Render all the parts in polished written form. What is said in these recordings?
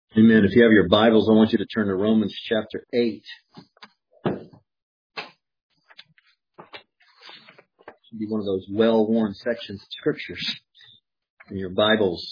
Amen. If you have your Bibles, I want you to turn to Romans chapter 8. Should be one of those well-worn sections of scriptures in your Bibles.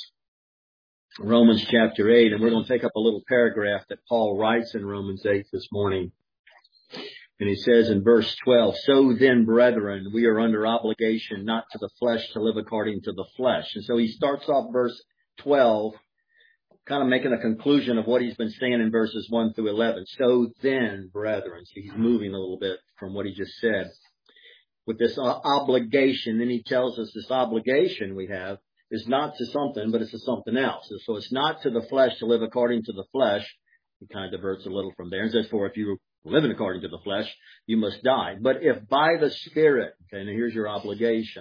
Romans chapter 8, and we're going to take up a little paragraph that Paul writes in Romans 8 this morning. And he says in verse 12, "So then, brethren, we are under obligation not to the flesh to live according to the flesh." And so he starts off verse 12, kind of making a conclusion of what he's been saying in verses 1 through 11. So then, brethren. So he's moving a little bit from what he just said. With this obligation, then he tells us this obligation we have is not to something, but it's to something else. So it's not to the flesh to live according to the flesh. He kind of diverts a little from there and says, "For if you living according to the flesh, you must die. But if by the Spirit," okay, now here's your obligation,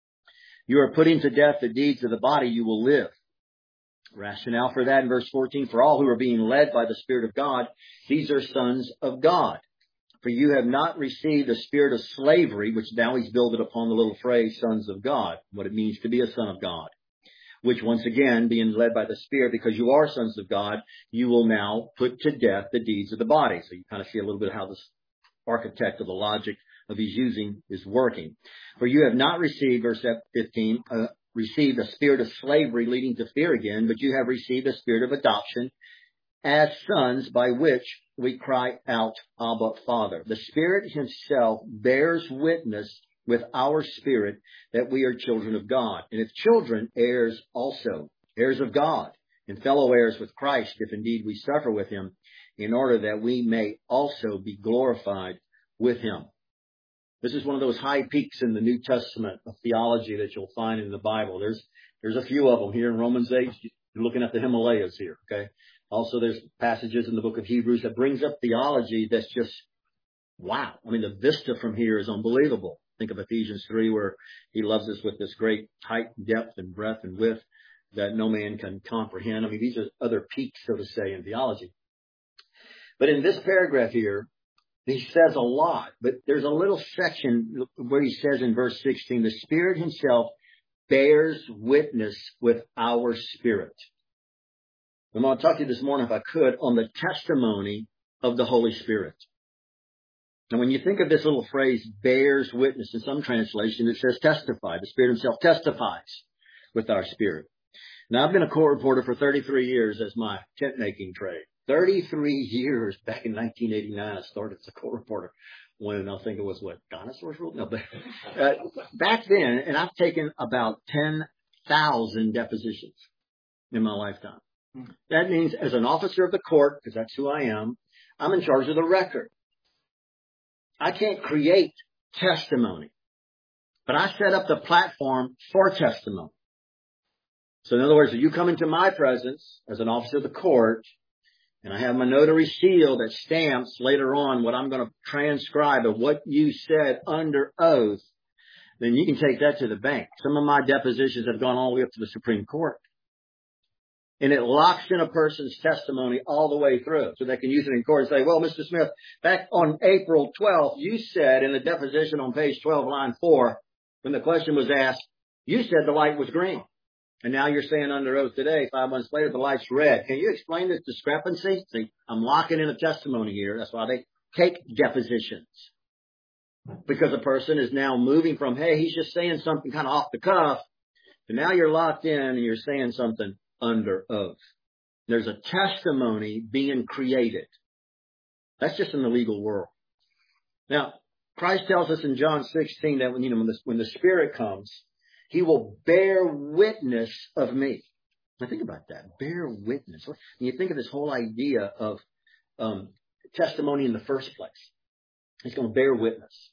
"you are putting to death the deeds of the body, you will live." Rationale for that in verse 14, "For all who are being led by the Spirit of God, these are sons of God. For you have not received a spirit of slavery," which now he's building upon the little phrase, sons of God, what it means to be a son of God. "Which once again, being led by the Spirit, because you are sons of God, you will now put to death the deeds of the body." So you kind of see a little bit of how this architect of the logic of he's using is working. "For you have not received," verse 15, "received a spirit of slavery leading to fear again, but you have received a spirit of adoption as sons, by which we cry out, Abba, Father. The Spirit himself bears witness with our spirit that we are children of God. And if children, heirs also, heirs of God, and fellow heirs with Christ, if indeed we suffer with him, in order that we may also be glorified with him." This is one of those high peaks in the New Testament of theology that you'll find in the Bible. There's a few of them here in Romans 8. You're looking at the Himalayas here, okay? Also, there's passages in the book of Hebrews that brings up theology that's just, wow. I mean, the vista from here is unbelievable. Think of Ephesians 3, where he loves us with this great height, depth, and breadth and width that no man can comprehend. I mean, these are other peaks, so to say, in theology. But in this paragraph here, he says a lot, but there's a little section where he says in verse 16, "The Spirit himself bears witness with our spirit." I'm going to talk to you this morning, if I could, on the testimony of the Holy Spirit. And when you think of this little phrase, bears witness, in some translation it says testify. The Spirit himself testifies with our spirit. Now, I've been a court reporter for 33 years as my tent making trade. 33 years. Back in 1989, I started as a court reporter when I think it was dinosaurs ruled? No, but back then, and I've taken about 10,000 depositions in my lifetime. That means as an officer of the court, because that's who I am, I'm in charge of the record. I can't create testimony, but I set up the platform for testimony. So in other words, if you come into my presence as an officer of the court, and I have my notary seal that stamps later on what I'm going to transcribe of what you said under oath, then you can take that to the bank. Some of my depositions have gone all the way up to the Supreme Court. And it locks in a person's testimony all the way through. So they can use it in court and say, "Well, Mr. Smith, back on April 12th, you said in the deposition on page 12, line 4, when the question was asked, you said the light was green. And now you're saying under oath today, 5 months later, the light's red. Can you explain this discrepancy?" See, I'm locking in a testimony here. That's why they take depositions. Because a person is now moving from, hey, he's just saying something kind of off the cuff, to now you're locked in and you're saying something under oath. There's a testimony being created. That's just in the legal world. Now, Christ tells us in John 16 that when the Spirit comes, he will bear witness of me. Now think about that. Bear witness. When you think of this whole idea of testimony in the first place, he's going to bear witness.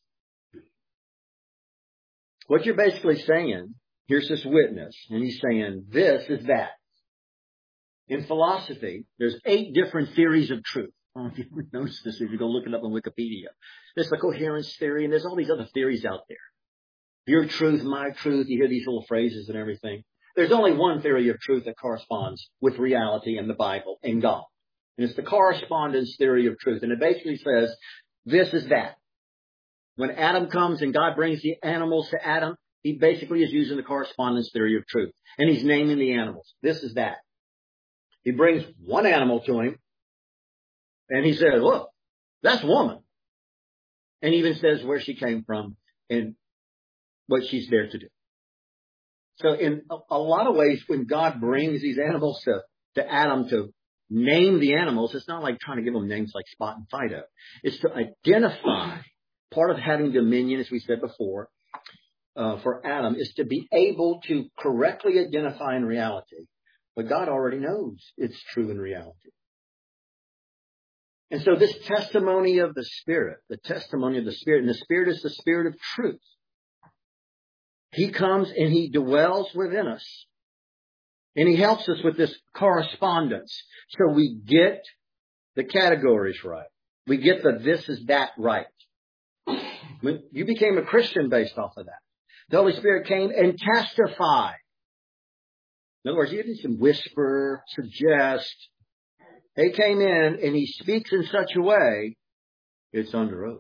What you're basically saying, here's this witness, and he's saying this is that. In philosophy, there's 8 different theories of truth. I don't know if you ever noticed this if you go look it up on Wikipedia. There's the coherence theory, and there's all these other theories out there. Your truth, my truth, you hear these little phrases and everything. There's only one theory of truth that corresponds with reality and the Bible and God. And it's the correspondence theory of truth. And it basically says, this is that. When Adam comes and God brings the animals to Adam, he basically is using the correspondence theory of truth. And he's naming the animals. This is that. He brings one animal to him, and he says, look, that's woman. And even says where she came from and what she's there to do. So in a lot of ways, when God brings these animals to Adam to name the animals, it's not like trying to give them names like Spot and Fido. It's to identify. Part of having dominion, as we said before, for Adam, is to be able to correctly identify in reality what God already knows it's true in reality. And so this testimony of the Spirit, and the Spirit is the Spirit of truth. He comes and He dwells within us. And He helps us with this correspondence. So we get the categories right. We get the this is that right. When you became a Christian based off of that. The Holy Spirit came and testified. In other words, He didn't whisper, suggest. He came in and He speaks in such a way, it's under oath.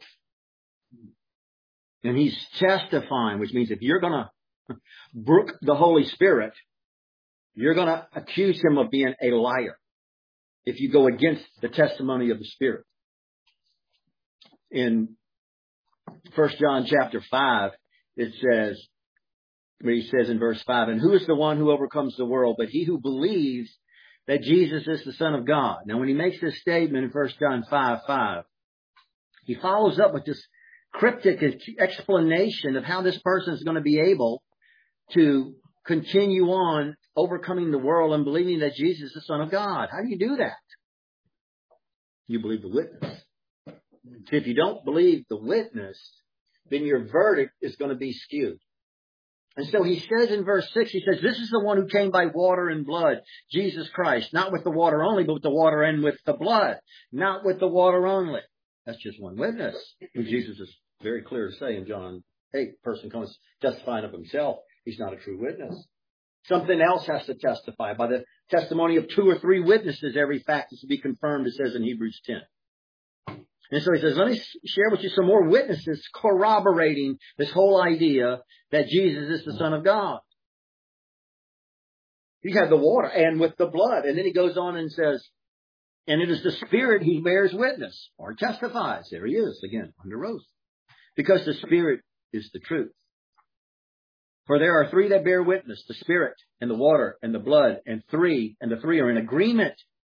And He's testifying, which means if you're going to brook the Holy Spirit, you're going to accuse Him of being a liar if you go against the testimony of the Spirit. In 1 John chapter 5, it says, where He says in verse 5, and who is the one who overcomes the world but he who believes that Jesus is the Son of God? Now, when he makes this statement in 1 John 5:5, he follows up with this cryptic explanation of how this person is going to be able to continue on overcoming the world and believing that Jesus is the Son of God. How do you do that? You believe the witness. See, if you don't believe the witness, then your verdict is going to be skewed. And so he says in verse 6, he says, this is the one who came by water and blood, Jesus Christ, not with the water only, but with the water and with the blood, not with the water only. That's just one witness. And Jesus is very clear to say in John 8, person comes testifying of himself. He's not a true witness. Something else has to testify. By the testimony of 2 or 3 witnesses, every fact is to be confirmed, it says in Hebrews 10. And so he says, let me share with you some more witnesses corroborating this whole idea that Jesus is the Son of God. You have the water and with the blood. And then he goes on and says, and it is the Spirit who bears witness or testifies. There he is again, under oath. Because the Spirit is the truth. For there are 3 that bear witness, the Spirit and the water and the blood, and the 3 are in agreement.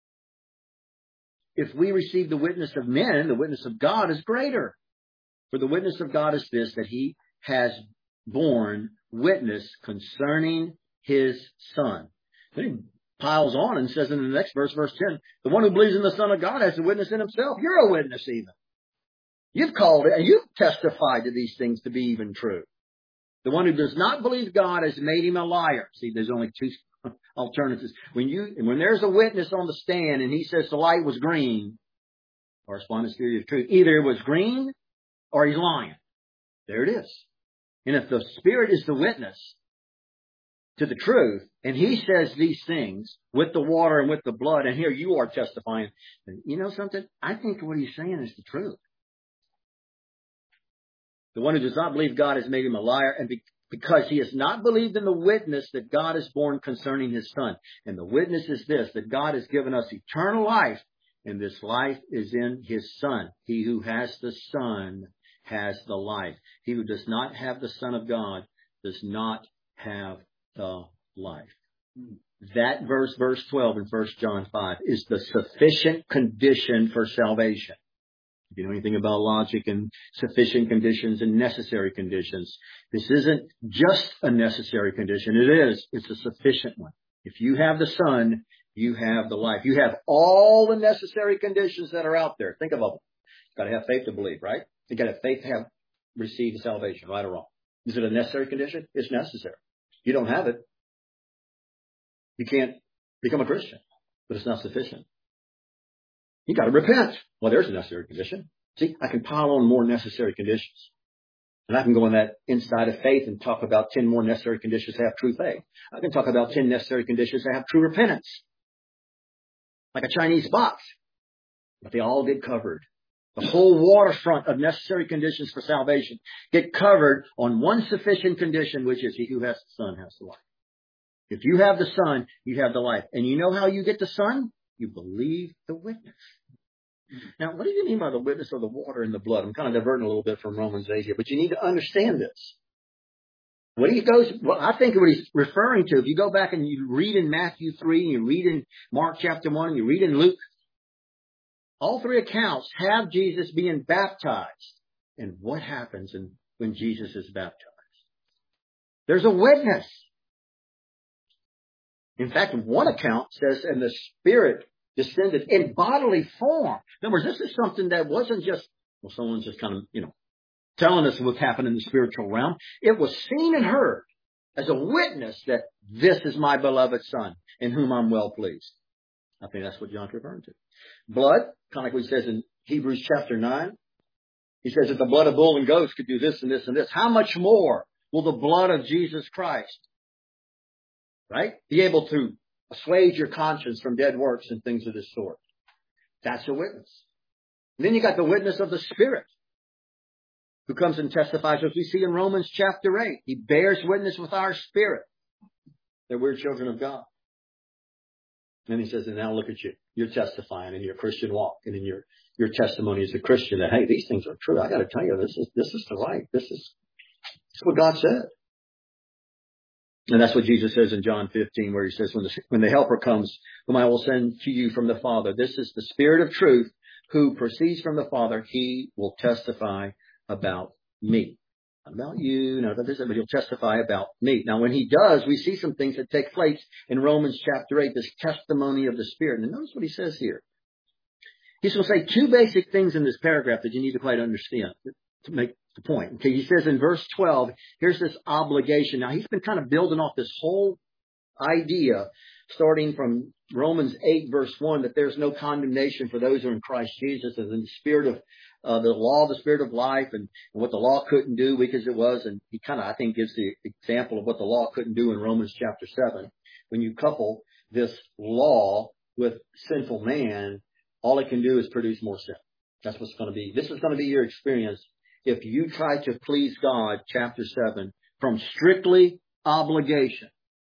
If we receive the witness of men, the witness of God is greater. For the witness of God is this, that He has borne witness concerning His Son. Then he piles on and says in the next verse, verse 10, the one who believes in the Son of God has a witness in himself. You're a witness even. You've called it and you've testified to these things to be even true. The one who does not believe God has made him a liar. See, there's only 2 alternatives. When there's a witness on the stand and he says the light was green, correspondence theory of truth, either it was green or he's lying. There it is. And if the Spirit is the witness to the truth, and He says these things with the water and with the blood, and here you are testifying, you know something? I think what he's saying is the truth. The one who does not believe God has made him a liar, and because he has not believed in the witness that God has borne concerning His Son. And the witness is this, that God has given us eternal life, and this life is in His Son. He who has the Son has the life. He who does not have the Son of God does not have the life. That verse 12 in 1 John 5, is the sufficient condition for salvation. If you know anything about logic and sufficient conditions and necessary conditions, this isn't just a necessary condition. It's a sufficient one. If you have the Son, you have the life. You have all the necessary conditions that are out there. Think about them. You've got to have faith to believe, right? You've got to have faith to have received salvation, right or wrong. Is it a necessary condition? It's necessary. You don't have it, you can't become a Christian, but it's not sufficient. You got to repent. Well, there's a necessary condition. See, I can pile on more necessary conditions. And I can go on that inside of faith and talk about 10 more necessary conditions to have true faith. I can talk about 10 necessary conditions to have true repentance. Like a Chinese box. But they all get covered. The whole waterfront of necessary conditions for salvation get covered on one sufficient condition, which is he who has the Son has the life. If you have the Son, you have the life. And you know how you get the Son? You believe the witness. Now, what do you mean by the witness of the water and the blood? I'm kind of diverting a little bit from Romans 8 here, but you need to understand this. I think what he's referring to, if you go back and you read in Matthew 3, and you read in Mark chapter 1, and you read in Luke, all three accounts have Jesus being baptized. And what happens when Jesus is baptized? There's a witness. In fact, one account says, and the Spirit descended in bodily form. In other words, this is something that wasn't just, someone's just kind of, telling us what's happened in the spiritual realm. It was seen and heard as a witness that this is my beloved Son in whom I'm well pleased. I think that's what John's referring to. Blood, kind of like what he says in Hebrews chapter 9. He says that the blood of bull and goats could do this and this and this. How much more will the blood of Jesus Christ, right, be able to assuage your conscience from dead works and things of this sort? That's a witness. And then you got the witness of the Spirit, who comes and testifies, as we see in Romans chapter 8. He bears witness with our spirit that we're children of God. And he says, and now look at you. You're testifying in your Christian walk and in your testimony as a Christian that, hey, these things are true. I got to tell you, this is the right. This is what God said. And that's what Jesus says in John 15, where he says, when the Helper comes, whom I will send to you from the Father, this is the Spirit of truth who proceeds from the Father. He will testify about me. Not about you, not about this, but he'll testify about me. Now, when he does, we see some things that take place in Romans chapter 8, this testimony of the Spirit. And notice what he says here. He's going to say two basic things in this paragraph that you need to quite understand to make the point. Okay, he says in verse 12, here's this obligation. Now, he's been kind of building off this whole idea, starting from Romans 8, verse 1, that there's no condemnation for those who are in Christ Jesus, and in the spirit of the law, the spirit of life, and what the law couldn't do because it was. And he kind of, I think, gives the example of what the law couldn't do in Romans chapter 7. When you couple this law with sinful man, all it can do is produce more sin. That's what's going to be. This is going to be your experience if you try to please God, chapter 7, from strictly obligation.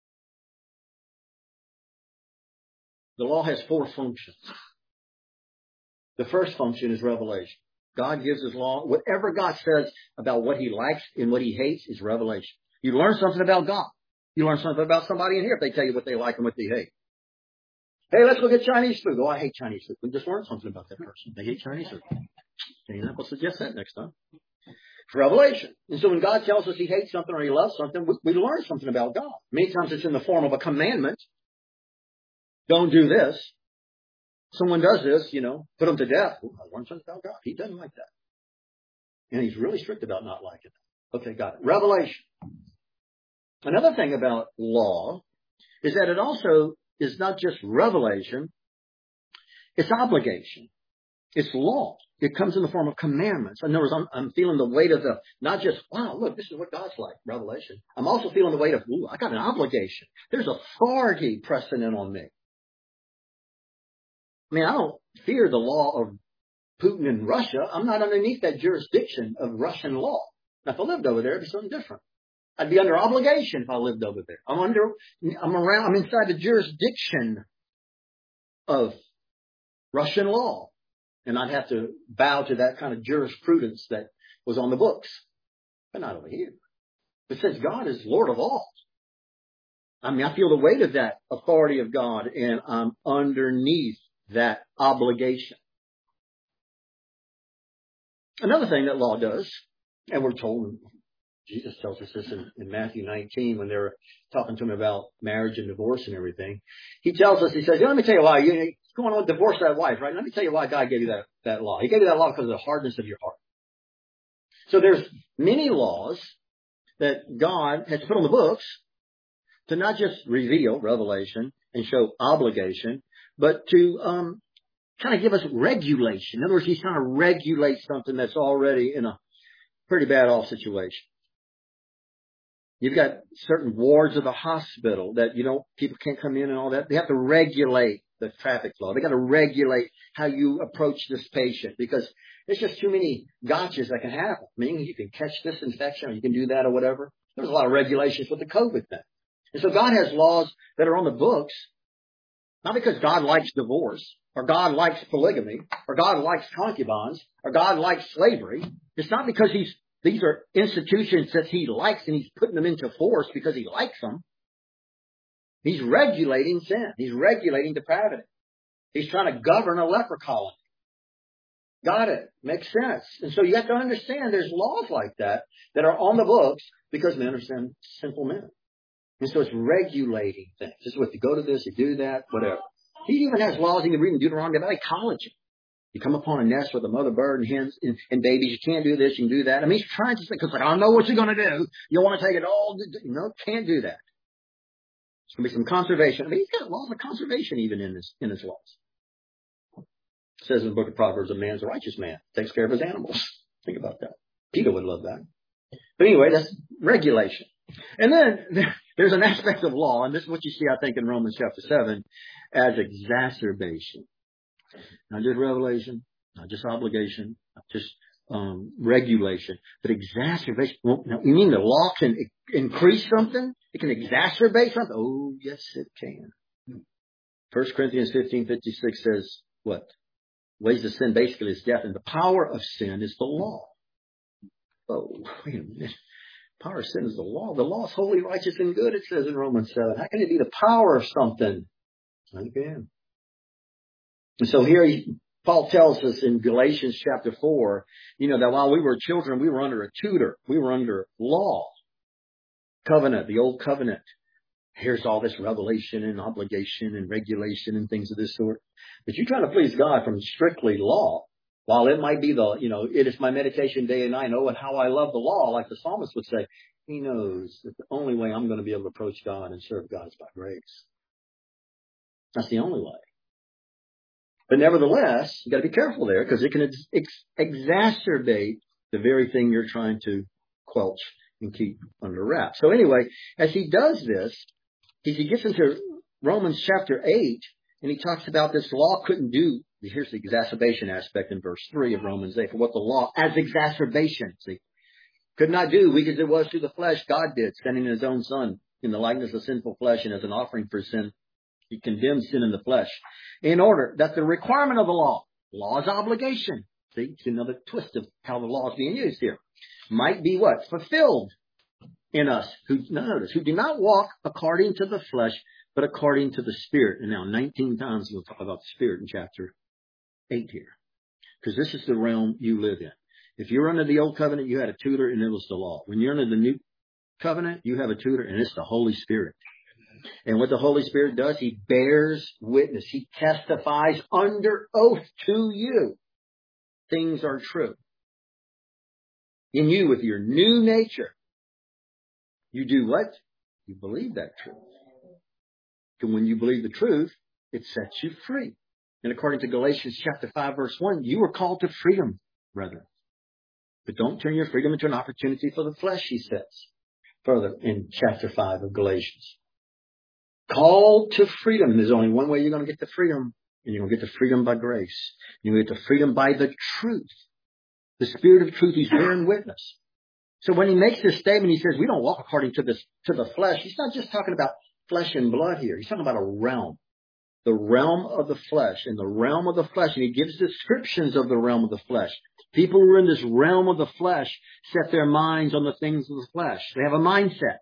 The law has four functions. The first function is revelation. God gives his law. Whatever God says about what he likes and what he hates is revelation. You learn something about God. You learn something about somebody in here if they tell you what they like and what they hate. Hey, let's go get Chinese food. Oh, I hate Chinese food. We just learned something about that person. They hate Chinese food. And we'll suggest that next time. It's revelation. And so when God tells us he hates something or he loves something, we learn something about God. Many times it's in the form of a commandment. Don't do this. Someone does this, put them to death. Ooh, I learned something about God. He doesn't like that. And he's really strict about not liking it. Okay, got it. Revelation. Another thing about law is that it also is not just revelation. It's obligation. It's law. It comes in the form of commandments. In other words, I'm feeling the weight of not just, wow, look, this is what God's like, revelation. I'm also feeling the weight of, ooh, I got an obligation. There's authority pressing in on me. I mean, I don't fear the law of Putin in Russia. I'm not underneath that jurisdiction of Russian law. Now, if I lived over there, it'd be something different. I'd be under obligation if I lived over there. I'm inside the jurisdiction of Russian law. And I'd have to bow to that kind of jurisprudence that was on the books. But not over here. But since God is Lord of all, I mean, I feel the weight of that authority of God, and I'm underneath that obligation. Another thing that law does, and we're told, Jesus tells us this in Matthew 19 when they're talking to him about marriage and divorce and everything. He tells us, he says, let me tell you why. You go on to divorce that wife, right? Let me tell you why God gave you that law. He gave you that law because of the hardness of your heart. So there's many laws that God has put on the books to not just reveal revelation and show obligation, but to kind of give us regulation. In other words, he's trying to regulate something that's already in a pretty bad off situation. You've got certain wards of the hospital that, people can't come in and all that. They have to regulate the traffic flow. They got to regulate how you approach this patient because there's just too many gotchas that can happen. I mean, you can catch this infection or you can do that or whatever. There's a lot of regulations with the COVID thing. And so God has laws that are on the books, not because God likes divorce, or God likes polygamy, or God likes concubines, or God likes slavery. It's not because these are institutions that He likes and He's putting them into force because He likes them. He's regulating sin. He's regulating depravity. He's trying to govern a leper colony. Got it. Makes sense. And so you have to understand there's laws like that are on the books because men are sinful men. And so it's regulating things. This is what you go to this, you do that, whatever. He even has laws you can read in Deuteronomy about ecology. You come upon a nest with a mother bird and hens and babies. You can't do this, you can do that. I mean, he's trying to say, because I don't know what you're going to do. You want to take it all. No, can't do that. There's going to be some conservation. I mean, he's got laws of conservation even in his laws. It says in the book of Proverbs, a man's a righteous man. Takes care of his animals. Think about that. Peter would love that. But anyway, that's regulation. And then there's an aspect of law, and this is what you see, I think, in Romans chapter 7, as exacerbation. Not just revelation, not just obligation, not just regulation, but exacerbation. Well, now, you mean the law can increase something? It can exacerbate something? Oh, yes, it can. 1 Corinthians 15:56 says what? Ways of sin basically is death, and the power of sin is the law. Oh, wait a minute. Power of sin is the law. The law is holy, righteous, and good, it says in Romans 7. How can it be the power of something? Again. And so here Paul tells us in Galatians chapter 4, that while we were children, we were under a tutor. We were under law. Covenant, the old covenant. Here's all this revelation and obligation and regulation and things of this sort. But you're trying to please God from strictly law. While it might be it is my meditation day and night. Oh, and how I love the law, like the psalmist would say. He knows that the only way I'm going to be able to approach God and serve God is by grace. That's the only way. But nevertheless, you got to be careful there because it can exacerbate the very thing you're trying to quelch and keep under wraps. So anyway, as he does this, he gets into Romans chapter 8, and he talks about this law couldn't do. Here's the exacerbation aspect in verse 3 of Romans 8. For what the law, as exacerbation, could not do, weak as it was through the flesh, God did, sending His own Son in the likeness of sinful flesh, and as an offering for sin, He condemned sin in the flesh, in order that the requirement of the law is obligation. See, it's another twist of how the law is being used here. Might be what? Fulfilled in us, who do not walk according to the flesh, but according to the Spirit. And now 19 times we'll talk about the Spirit in chapter 8 here. Because this is the realm you live in. If you're under the old covenant, you had a tutor and it was the law. When you're under the new covenant, you have a tutor and it's the Holy Spirit. And what the Holy Spirit does, He bears witness. He testifies under oath to you. Things are true. In you, with your new nature, you do what? You believe that truth. And when you believe the truth, it sets you free. And according to Galatians chapter 5, verse 1, you are called to freedom, brethren. But don't turn your freedom into an opportunity for the flesh, he says, further in chapter 5 of Galatians. Called to freedom. There's only one way you're going to get to freedom. And you're going to get to freedom by grace. You're going to get to freedom by the truth. The Spirit of truth, He's bearing witness. So when He makes this statement, He says, we don't walk according to the flesh. He's not just talking about flesh and blood here. He's talking about a realm. The realm of the flesh. In the realm of the flesh. And He gives descriptions of the realm of the flesh. People who are in this realm of the flesh set their minds on the things of the flesh. They have a mindset.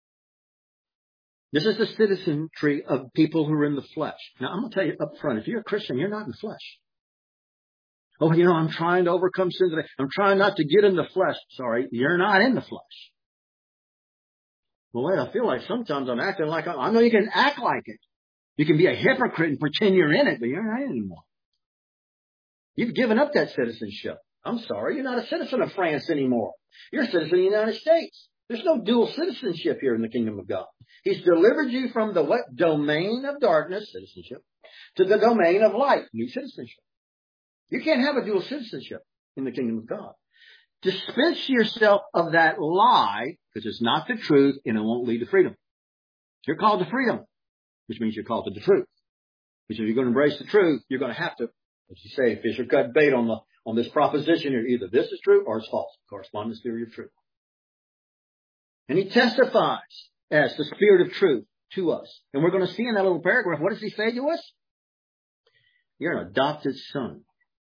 This is the citizenry of people who are in the flesh. Now, I'm going to tell you up front, if you're a Christian, you're not in the flesh. Oh, I'm trying to overcome sin today. I'm trying not to get in the flesh. Sorry, you're not in the flesh. Well, wait, I feel like sometimes I'm acting like I know you can act like it. You can be a hypocrite and pretend you're in it, but you're not anymore. You've given up that citizenship. I'm sorry, you're not a citizen of France anymore. You're a citizen of the United States. There's no dual citizenship here in the kingdom of God. He's delivered you from the what? Domain of darkness, citizenship, to the domain of light, new citizenship. You can't have a dual citizenship in the kingdom of God. Dispense yourself of that lie, because it's not the truth, and it won't lead to freedom. You're called to freedom, which means you're called to the truth. Which if you're going to embrace the truth, you're going to have to, as you say, fish or cut bait on this proposition here. Either this is true or it's false. Correspondence theory of truth. And he testifies. as the Spirit of truth to us. And we're going to see in that little paragraph, what does he say to us? You're an adopted son.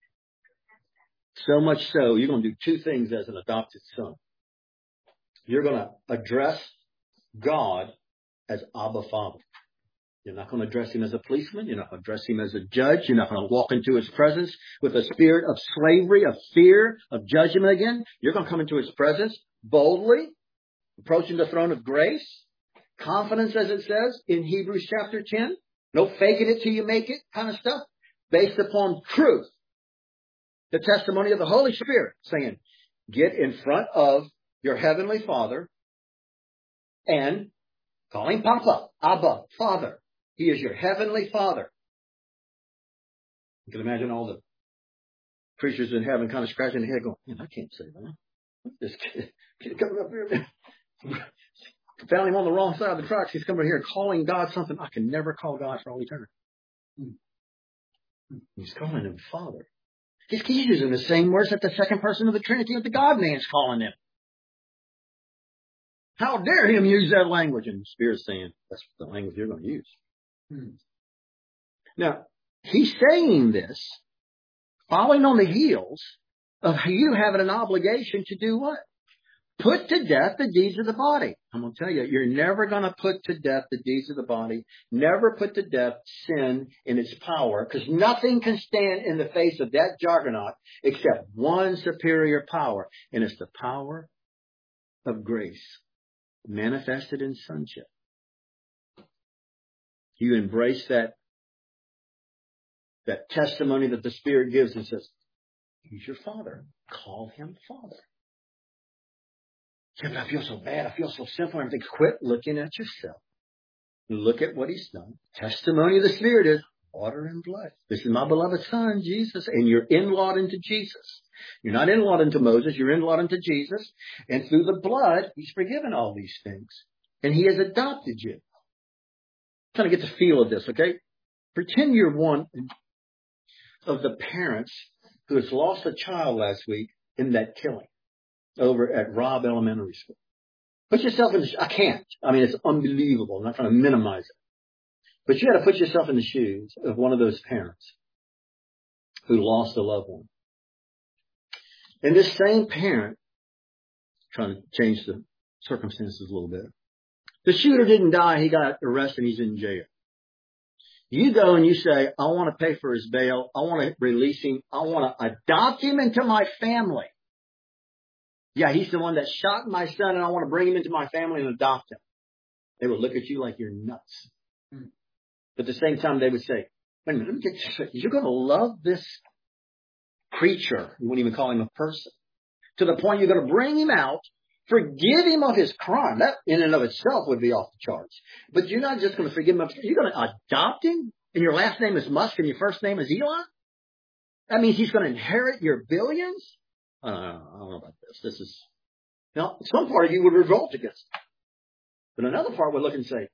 So much so, you're going to do two things as an adopted son. You're going to address God as Abba Father. You're not going to address him as a policeman. You're not going to address him as a judge. You're not going to walk into his presence with a spirit of slavery, of fear, of judgment again. You're going to come into his presence boldly, approaching the throne of grace. Confidence, as it says in Hebrews chapter 10. No faking it till you make it kind of stuff. Based upon truth. The testimony of the Holy Spirit saying, get in front of your heavenly Father and call him Papa, Abba, Father. He is your heavenly Father. You can imagine all the creatures in heaven kind of scratching their head going, man, I can't say that. This kid coming up here. Found him on the wrong side of the tracks. He's coming here calling God something I can never call God for all eternity. He's calling him Father. He's using the same words that the second person of the Trinity of the God-man's calling him. How dare him use that language? And the Spirit's saying, that's the language you're going to use. Now, he's saying this, following on the heels of you having an obligation to do what? Put to death the deeds of the body. I'm going to tell you, you're never going to put to death the deeds of the body. Never put to death sin in its power, because nothing can stand in the face of that juggernaut except one superior power, and it's the power of grace manifested in sonship. You embrace that testimony that the Spirit gives and says, he's your Father. Call him Father. Yeah, but I feel so bad. I feel so sinful. Everything's quit looking at yourself. Look at what he's done. Testimony of the Spirit is water and blood. This is my beloved Son, Jesus. And you're in-lawed into Jesus. You're not in-lawed into Moses. You're in-lawed into Jesus. And through the blood, he's forgiven all these things. And he has adopted you. I'm trying to get the feel of this, okay? Pretend you're one of the parents who has lost a child last week in that killing over at Robb Elementary School. Put yourself in I can't. I mean, it's unbelievable. I'm not trying to minimize it. But you got to put yourself in the shoes of one of those parents who lost a loved one. And this same parent, trying to change the circumstances a little bit. The shooter didn't die. He got arrested. He's in jail. You go and you say, I want to pay for his bail. I want to release him. I want to adopt him into my family. Yeah, he's the one that shot my son, and I want to bring him into my family and adopt him. They would look at you like you're nuts. But at the same time, they would say, wait a minute, let me get you straight. You're going to love this creature. You wouldn't even call him a person. To the point you're going to bring him out, forgive him of his crime. That in and of itself would be off the charts. But you're not just going to forgive him of, you're going to adopt him? And your last name is Musk and your first name is Elon? That means he's going to inherit your billions? I don't know about this. This is, now, some part of you would revolt against it. But another part would look and say,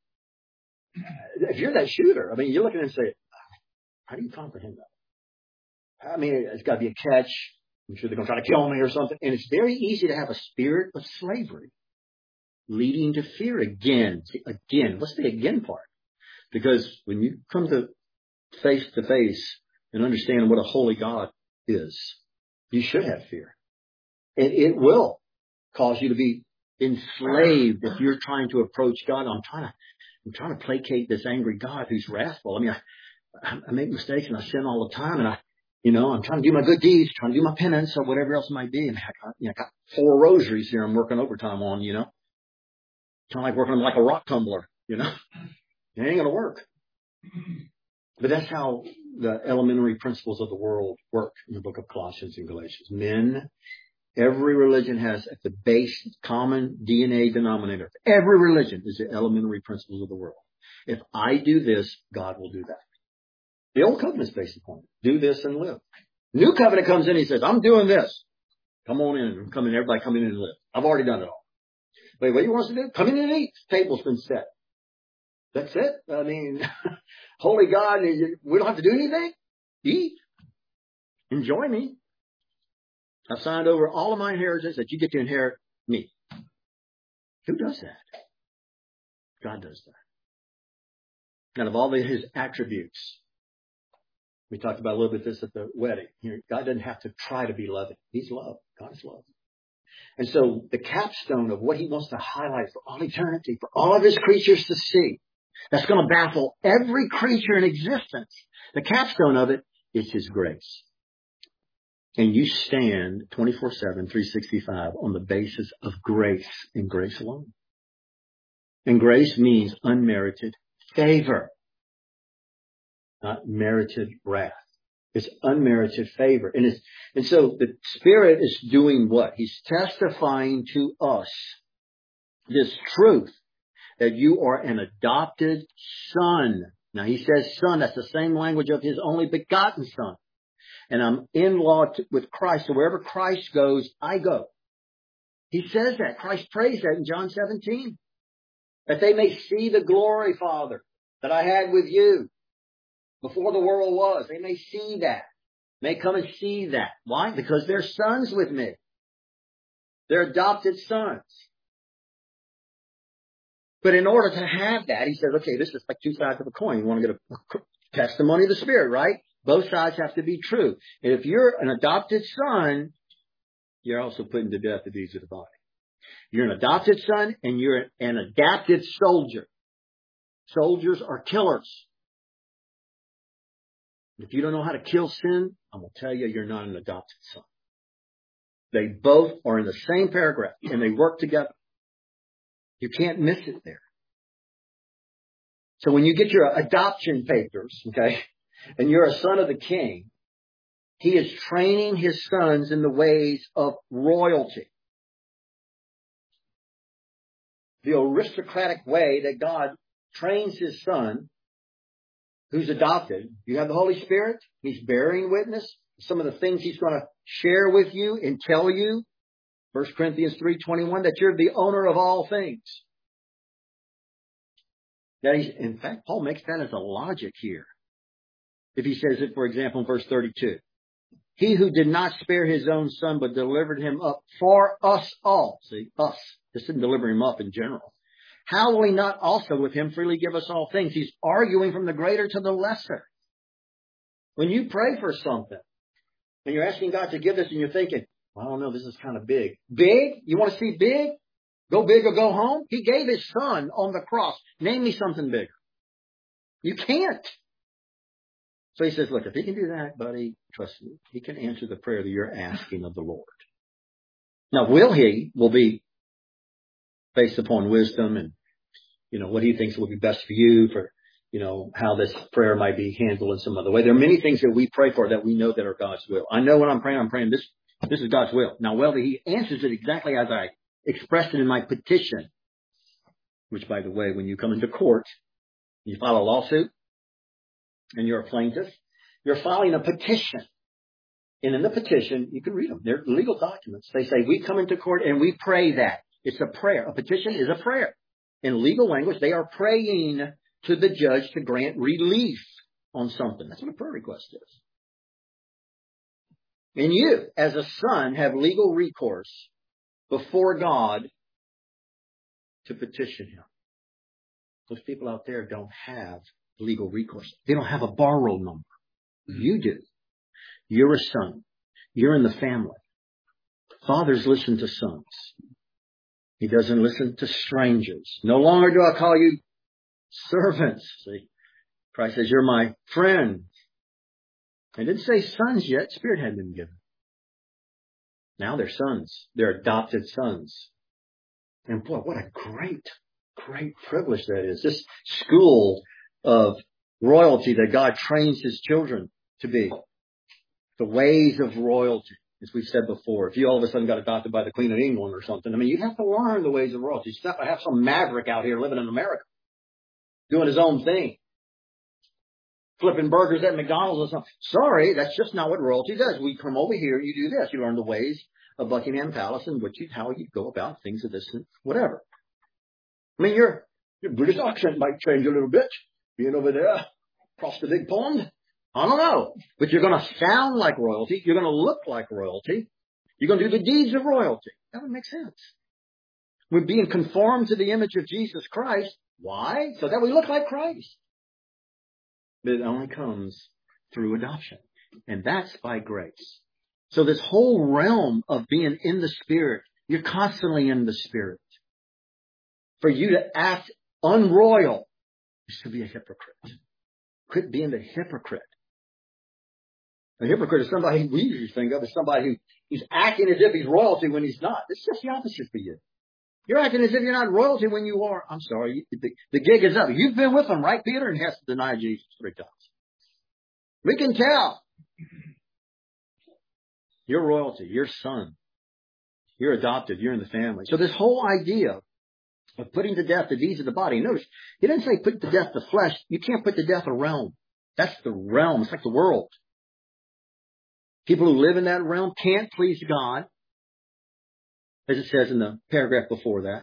if you're that shooter, I mean, you're looking and say, how do you comprehend that? I mean, it's got to be a catch. I'm sure they're going to try to kill me or something. And it's very easy to have a spirit of slavery leading to fear again. See, again, what's the again part? Because when you come to face and understand what a holy God is, you should have fear. And it will cause you to be enslaved if you're trying to approach God. I'm trying to placate this angry God who's wrathful. I mean, I make mistakes and I sin all the time, and I'm trying to do my good deeds, trying to do my penance or whatever else it might be. And I got 4 rosaries here I'm working overtime on, kind of like working on like a rock tumbler, It ain't going to work. But that's how the elementary principles of the world work in the book of Colossians and Galatians. Every religion has at the base common DNA denominator. Every religion is the elementary principles of the world. If I do this, God will do that. The old covenant is based upon it. Do this and live. New covenant comes in. He says, I'm doing this. Come on in. Everybody come in and live. I've already done it all. Wait, what do you want us to do? Come in and eat. The table's been set. That's it. I mean, holy God, we don't have to do anything. Eat. Enjoy me. I've signed over all of my inheritance that you get to inherit me. Who does that? God does that. And of all His attributes, we talked about a little bit this at the wedding. God doesn't have to try to be loving. He's love. God is love. And so the capstone of what He wants to highlight for all eternity, for all of His creatures to see, that's going to baffle every creature in existence. The capstone of it is His grace. And you stand 24/7, 365 on the basis of grace and grace alone. And grace means unmerited favor, not merited wrath. It's unmerited favor. And so the Spirit is doing what? He's testifying to us this truth that you are an adopted son. Now He says son, that's the same language of His only begotten Son. And I'm in law with Christ. So wherever Christ goes, I go. He says that. Christ prays that in John 17. That they may see the glory, Father, that I had with you before the world was. They may see that. May come and see that. Why? Because they're sons with me. They're adopted sons. But in order to have that, He says, okay, this is like two sides of a coin. You want to get a testimony of the Spirit, right? Both sides have to be true. And if you're an adopted son, you're also putting to death the deeds of the body. You're an adopted son and you're an adapted soldier. Soldiers are killers. If you don't know how to kill sin, I'm going to tell you, you're not an adopted son. They both are in the same paragraph and they work together. You can't miss it there. So when you get your adoption papers, okay, and you're a son of the King, He is training His sons in the ways of royalty. The aristocratic way that God trains His Son, who's adopted. You have the Holy Spirit. He's bearing witness. Some of the things He's going to share with you and tell you. 1 Corinthians 3:21, that you're the owner of all things. That in fact, Paul makes that as a logic here. If he says it, for example, in verse 32. He who did not spare His own Son, but delivered Him up for us all. See, us. This didn't deliver Him up in general. How will He not also with Him freely give us all things? He's arguing from the greater to the lesser. When you pray for something, and you're asking God to give this, and you're thinking, well, I don't know, this is kind of big. Big? You want to see big? Go big or go home? He gave His Son on the cross. Name me something bigger. You can't. So He says, look, if He can do that, buddy, trust me, He can answer the prayer that you're asking of the Lord. Now, will be based upon wisdom and, what He thinks will be best for you, for, how this prayer might be handled in some other way. There are many things that we pray for that we know that are God's will. I know when I'm praying this is God's will. Now, whether He answers it exactly as I expressed it in my petition, which, by the way, when you come into court, you file a lawsuit, and you're a plaintiff, you're filing a petition. And in the petition, you can read them. They're legal documents. They say, we come into court and we pray that. It's a prayer. A petition is a prayer. In legal language, they are praying to the judge to grant relief on something. That's what a prayer request is. And you, as a son, have legal recourse before God to petition Him. Those people out there don't have legal recourse. They don't have a borrow number. You do. You're a son. You're in the family. Fathers listen to sons. He doesn't listen to strangers. No longer do I call you servants. See, Christ says, you're my friend. They didn't say sons yet. Spirit hadn't been given. Now they're sons. They're adopted sons. And boy, what a great privilege that is. This school of royalty that God trains His children to be. The ways of royalty, as we've said before. If you all of a sudden got adopted by the Queen of England or something, you have to learn the ways of royalty. It's not to have some maverick out here living in America, doing his own thing, flipping burgers at McDonald's or something. Sorry, that's just not what royalty does. We come over here, you do this. You learn the ways of Buckingham Palace and how you go about things of this and whatever. Your British accent might change a little bit. Being over there across the big pond. I don't know. But you're going to sound like royalty. You're going to look like royalty. You're going to do the deeds of royalty. That would make sense. We're being conformed to the image of Jesus Christ. Why? So that we look like Christ. But it only comes through adoption. And that's by grace. So this whole realm of being in the Spirit, you're constantly in the Spirit. For you to act unroyal is to be a hypocrite. Quit being the hypocrite. A hypocrite is somebody we usually think of as somebody who's acting as if he's royalty when he's not. It's just the opposite for you. You're acting as if you're not royalty when you are. I'm sorry. The gig is up. You've been with him, right, Peter? And he has to deny Jesus 3 times. We can tell. You're royalty. You're son. You're adopted. You're in the family. So this whole idea of putting to death the deeds of the body. Notice, he didn't say put to death the flesh. You can't put to death a realm. That's the realm. It's like the world. People who live in that realm can't please God, as it says in the paragraph before that.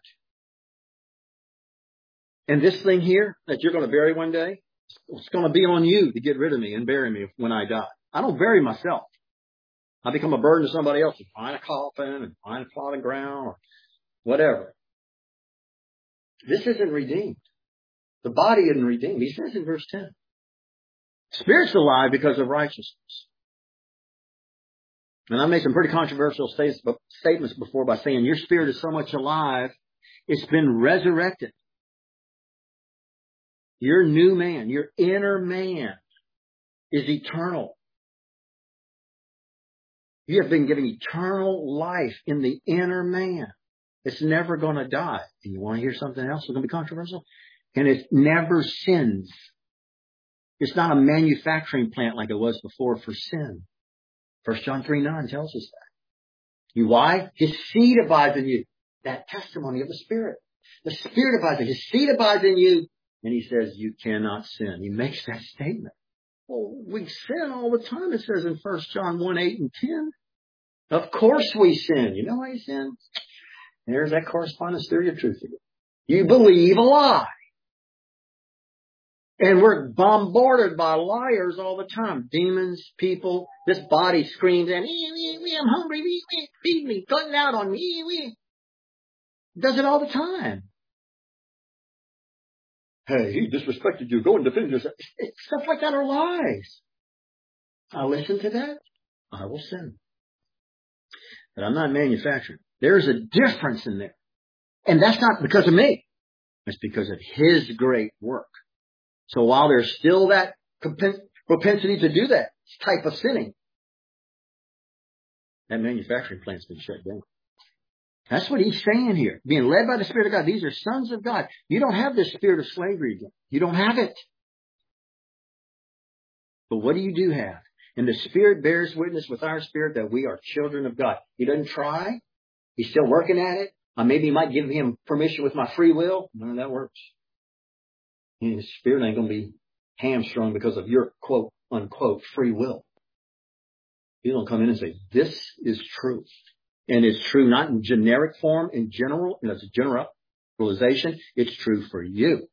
And this thing here that you're going to bury one day, it's going to be on you to get rid of me and bury me when I die. I don't bury myself. I become a burden to somebody else and find a coffin and find a plot of ground or whatever. This isn't redeemed. The body isn't redeemed. He says in verse 10. Spirit's alive because of righteousness. And I made some pretty controversial statements before by saying your spirit is so much alive, it's been resurrected. Your new man, your inner man is eternal. You have been given eternal life in the inner man. It's never going to die. And you want to hear something else that's going to be controversial? And it never sins. It's not a manufacturing plant like it was before for sin. 1 John 3:9 tells us that. You why? His seed abides in you. That testimony of the Spirit. The Spirit abides in you. His seed abides in you. And he says, you cannot sin. He makes that statement. Well, we sin all the time. It says in 1 John 1:8 and 10. Of course we sin. You know why you sin? There's that correspondence theory of truth again. You believe a lie. And we're bombarded by liars all the time. Demons, people, this body screams and I'm hungry, feed me, cutting out on me. Does it all the time. Hey, he disrespected you. Go and defend yourself. Stuff like that are lies. I listen to that. I will sin. But I'm not manufacturing. There's a difference in there. And that's not because of me. It's because of His great work. So while there's still that propensity to do that type of sinning, that manufacturing plant's been shut down. That's what he's saying here. Being led by the Spirit of God. These are sons of God. You don't have this spirit of slavery again. You don't have it. But what do have? And the Spirit bears witness with our spirit that we are children of God. He doesn't try. He's still working at it. Maybe he might give him permission with my free will. None of that works. And his spirit ain't going to be hamstrung because of your quote unquote free will. He don't come in and say, this is truth. And it's true not in generic form, in general, and it's a generalization. It's true for you.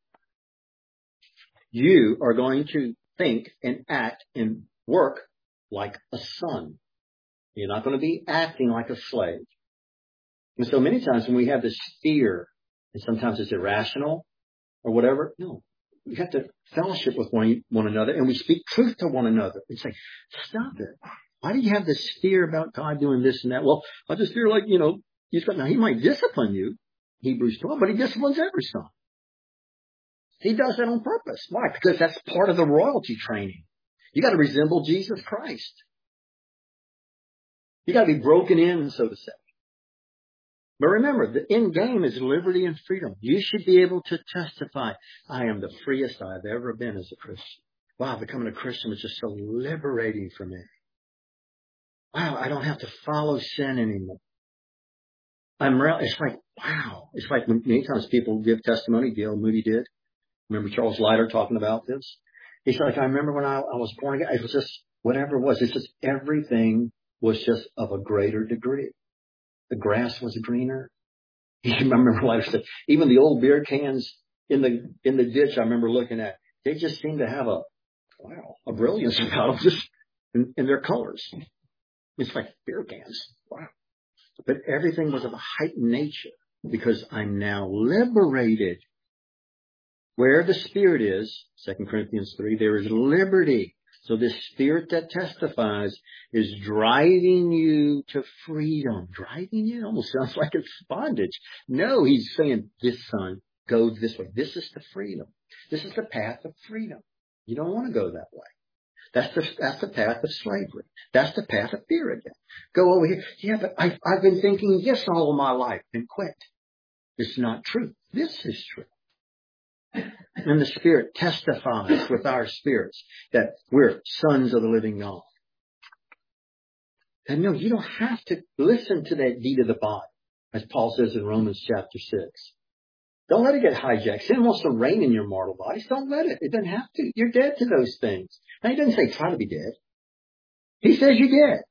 You are going to think and act and work like a son. You're not going to be acting like a slave. And so many times when we have this fear, and sometimes it's irrational or whatever, no. We have to fellowship with one another, and we speak truth to one another and say, stop it. Why do you have this fear about God doing this and that? Well, I just fear like, now he might discipline you, Hebrews 12, but he disciplines every son. He does that on purpose. Why? Because that's part of the royalty training. You got to resemble Jesus Christ. You got to be broken in, so to say. But remember, the end game is liberty and freedom. You should be able to testify, I am the freest I've ever been as a Christian. Wow, becoming a Christian was just so liberating for me. Wow, I don't have to follow sin anymore. It's like, wow. It's like many times people give testimony. Gail Moody did. Remember Charles Leiter talking about this? He's like, I remember when I was born again, it was just whatever it was. It's just everything was just of a greater degree. The grass was greener. I remember Leiter said, even the old beer cans in the ditch I remember looking at, they just seemed to have a brilliance about them just in their colors. It's like beer cans. Wow. But everything was of a heightened nature because I'm now liberated. Where the Spirit is, 2 Corinthians 3, there is liberty. So this Spirit that testifies is driving you to freedom. Driving you almost sounds like it's bondage. No, he's saying, this son, go this way. This is the freedom. This is the path of freedom. You don't want to go that way. That's the path of slavery. That's the path of fear again. Go over here. Yeah, but I've been thinking this all of my life and quit. It's not true. This is true. And the Spirit testifies with our spirits that we're sons of the living God. And no, you don't have to listen to that deed of the body, as Paul says in Romans chapter 6. Don't let it get hijacked. Sin wants to reign in your mortal bodies. Don't let it. It doesn't have to. You're dead to those things. Now, he doesn't say try to be dead. He says you're dead.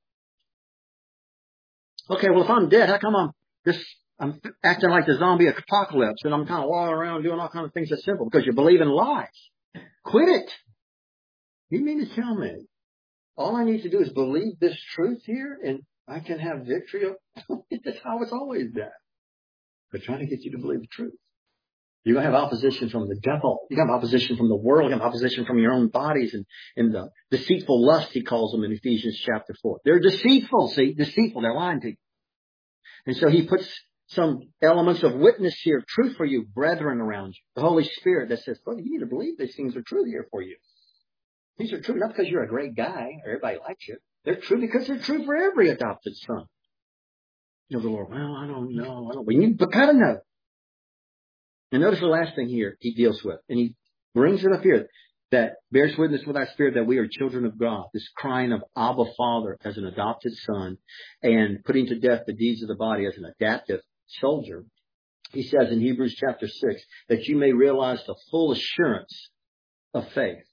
Okay, well, if I'm dead, how come I'm acting like the zombie apocalypse and I'm kind of walking around doing all kinds of things that's simple? Because you believe in lies. Quit it. You mean to tell me all I need to do is believe this truth here and I can have victory? That's how it's always done. They're trying to get you to believe the truth. You're going to have opposition from the devil. You're going to have opposition from the world. You're going to have opposition from your own bodies and the deceitful lust, he calls them in Ephesians chapter 4. They're deceitful, see? Deceitful. They're lying to you. And so he puts some elements of witness here, truth for you, brethren around you. The Holy Spirit that says, well, you need to believe these things are true here for you. These are true not because you're a great guy or everybody likes you. They're true because they're true for every adopted son. You know, the Lord, well, I don't know. But kind of know. And notice the last thing here he deals with. And he brings it up here that bears witness with our spirit that we are children of God. This crying of Abba Father as an adopted son and putting to death the deeds of the body as an adaptive soldier. He says in Hebrews chapter 6 that you may realize the full assurance of faith.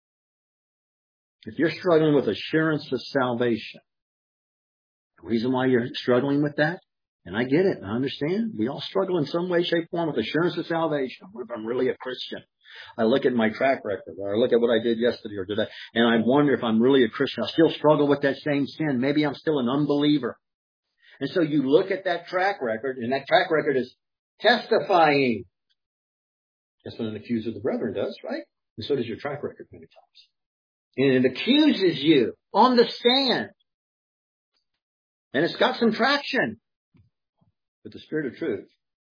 If you're struggling with assurance of salvation, the reason why you're struggling with that, and I get it, and I understand. We all struggle in some way, shape, form with assurance of salvation. If I'm really a Christian. I look at my track record, or I look at what I did yesterday or today, and I wonder if I'm really a Christian. I still struggle with that same sin. Maybe I'm still an unbeliever. And so you look at that track record, and that track record is testifying. That's what an accuser of the brethren does, right? And so does your track record many times. And it accuses you on the stand. And it's got some traction. But the Spirit of truth,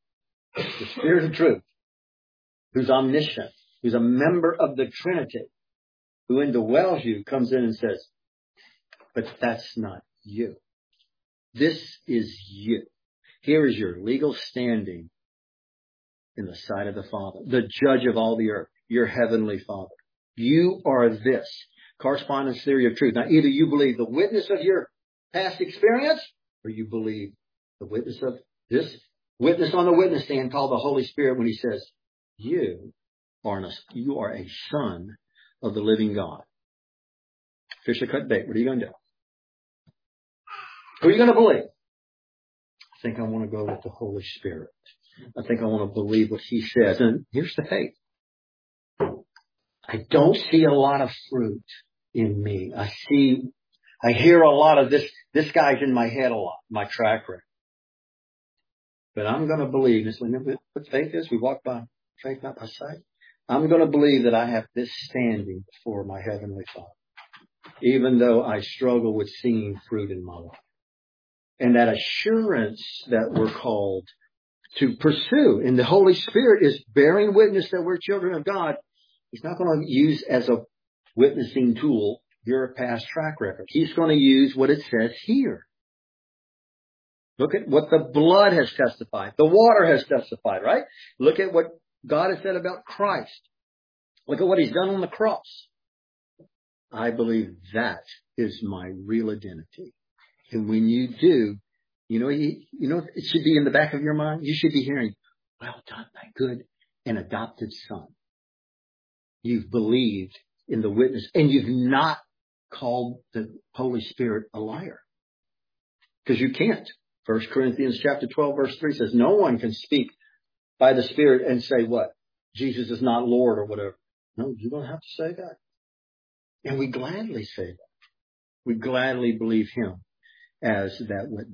who's omniscient, who's a member of the Trinity, who indwells you, comes in and says, but that's not you. This is you. Here is your legal standing in the sight of the Father, the judge of all the earth, your heavenly Father. You are this. Correspondence theory of truth. Now, either you believe the witness of your past experience, or you believe the witness of this witness on the witness stand called the Holy Spirit when he says, you are a son of the living God. Fish or cut bait. What are you going to do? Who are you going to believe? I think I want to go with the Holy Spirit. I think I want to believe what he says. And here's the faith. I don't see a lot of fruit in me. I hear a lot of this guy's in my head a lot, my track record. But I'm going to believe, this is what faith is. We walk by faith, not by sight. I'm going to believe that I have this standing before my heavenly Father, even though I struggle with seeing fruit in my life. And that assurance that we're called to pursue, and the Holy Spirit is bearing witness that we're children of God. He's not going to use as a witnessing tool your past track record. He's going to use what it says here. Look at what the blood has testified. The water has testified, right? Look at what God has said about Christ. Look at what he's done on the cross. I believe that is my real identity. And when you do, you know, it should be in the back of your mind. You should be hearing, well done, my good and adopted son. You've believed in the witness and you've not called the Holy Spirit a liar. Because you can't. 1 Corinthians chapter 12 verse 3 says, no one can speak by the Spirit and say what? Jesus is not Lord or whatever. No, you don't have to say that. And we gladly say that. We gladly believe him as that witness.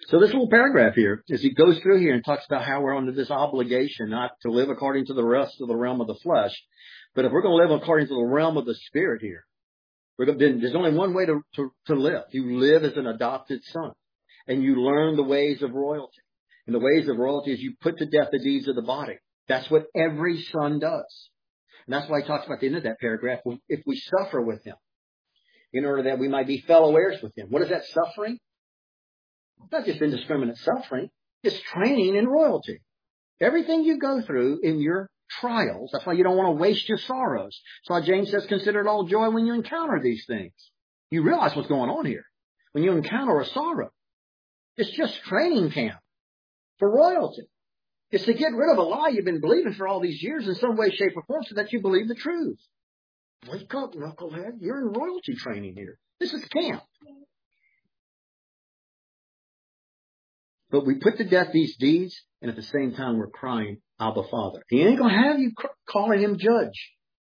So this little paragraph here, as he goes through here and talks about how we're under this obligation not to live according to the rest of the realm of the flesh, but if we're going to live according to the realm of the Spirit here, then there's only one way to live. You live as an adopted son, and you learn the ways of royalty. And the ways of royalty is you put to death the deeds of the body. That's what every son does. And that's why he talks about at the end of that paragraph, if we suffer with him, in order that we might be fellow heirs with him. What is that suffering? It's not just indiscriminate suffering. It's training in royalty. Everything you go through in your trials, that's why you don't want to waste your sorrows. That's why James says, consider it all joy when you encounter these things. You realize what's going on here. When you encounter a sorrow, it's just training camp for royalty. It's to get rid of a lie you've been believing for all these years in some way, shape, or form so that you believe the truth. Wake up, knucklehead. You're in royalty training here. This is camp. But we put to death these deeds, and at the same time we're crying, Abba, Father. He ain't going to have you calling him judge.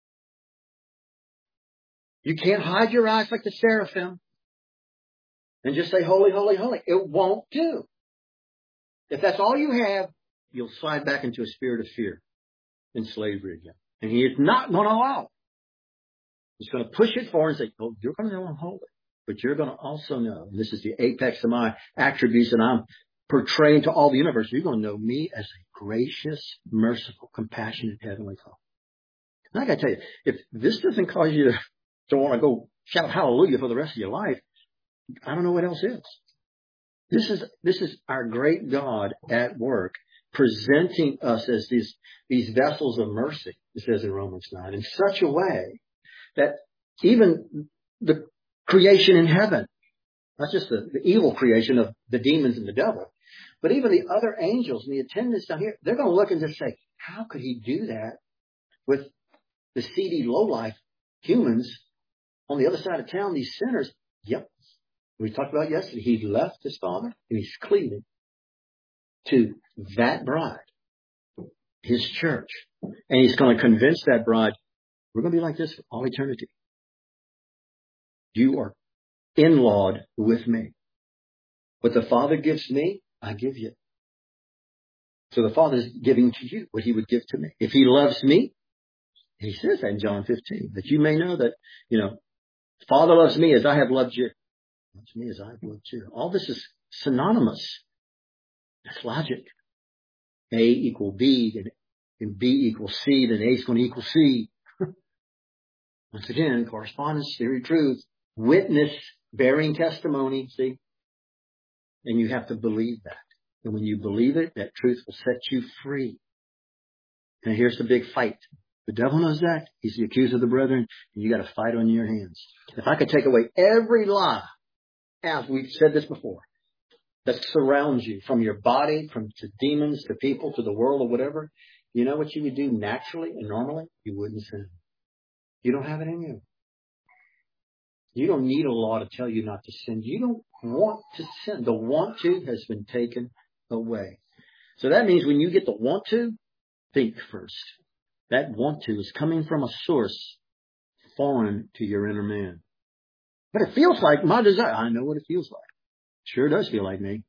You can't hide your eyes like the seraphim and just say, holy, holy, holy. It won't do. If that's all you have, you'll slide back into a spirit of fear and slavery again. And he is not going to allow it. He's going to push it forward and say, oh, you're going to know I'm holy. But you're going to also know, and this is the apex of my attributes that I'm portraying to all the universe, you're going to know me as a gracious, merciful, compassionate Heavenly Father. And I got to tell you, if this doesn't cause you to want to go shout hallelujah for the rest of your life, I don't know what else is. This is our great God at work, presenting us as these vessels of mercy, it says in Romans 9, in such a way that even the creation in heaven, not just the evil creation of the demons and the devil, but even the other angels and the attendants down here, they're going to look and just say, how could he do that with the seedy lowlife humans on the other side of town, these sinners? Yep. We talked about yesterday. He left his father and he's cleaving to that bride, his church. And he's going to convince that bride, we're going to be like this for all eternity. You are in-lawed with me. What the Father gives me, I give you. So the Father is giving to you what he would give to me. If he loves me, he says that in John 15, that you may know that, Father loves me as I have loved you. Loves me as I have loved you. All this is synonymous. That's logic. A equal B, and B equals C, then A is going to equal C. Once again, correspondence, theory, truth, witness, bearing testimony, see? And you have to believe that. And when you believe it, that truth will set you free. And here's the big fight. The devil knows that. He's the accuser of the brethren, and you got a fight on your hands. If I could take away every lie, as we've said this before, that surrounds you, from your body, to demons, to people, to the world, or whatever, you know what you would do naturally and normally? You wouldn't sin. You don't have it in you. You don't need a law to tell you not to sin. You don't want to sin. The want to has been taken away. So that means when you get the want to, think first. That want to is coming from a source foreign to your inner man. But it feels like my desire. I know what it feels like. Sure does feel like me.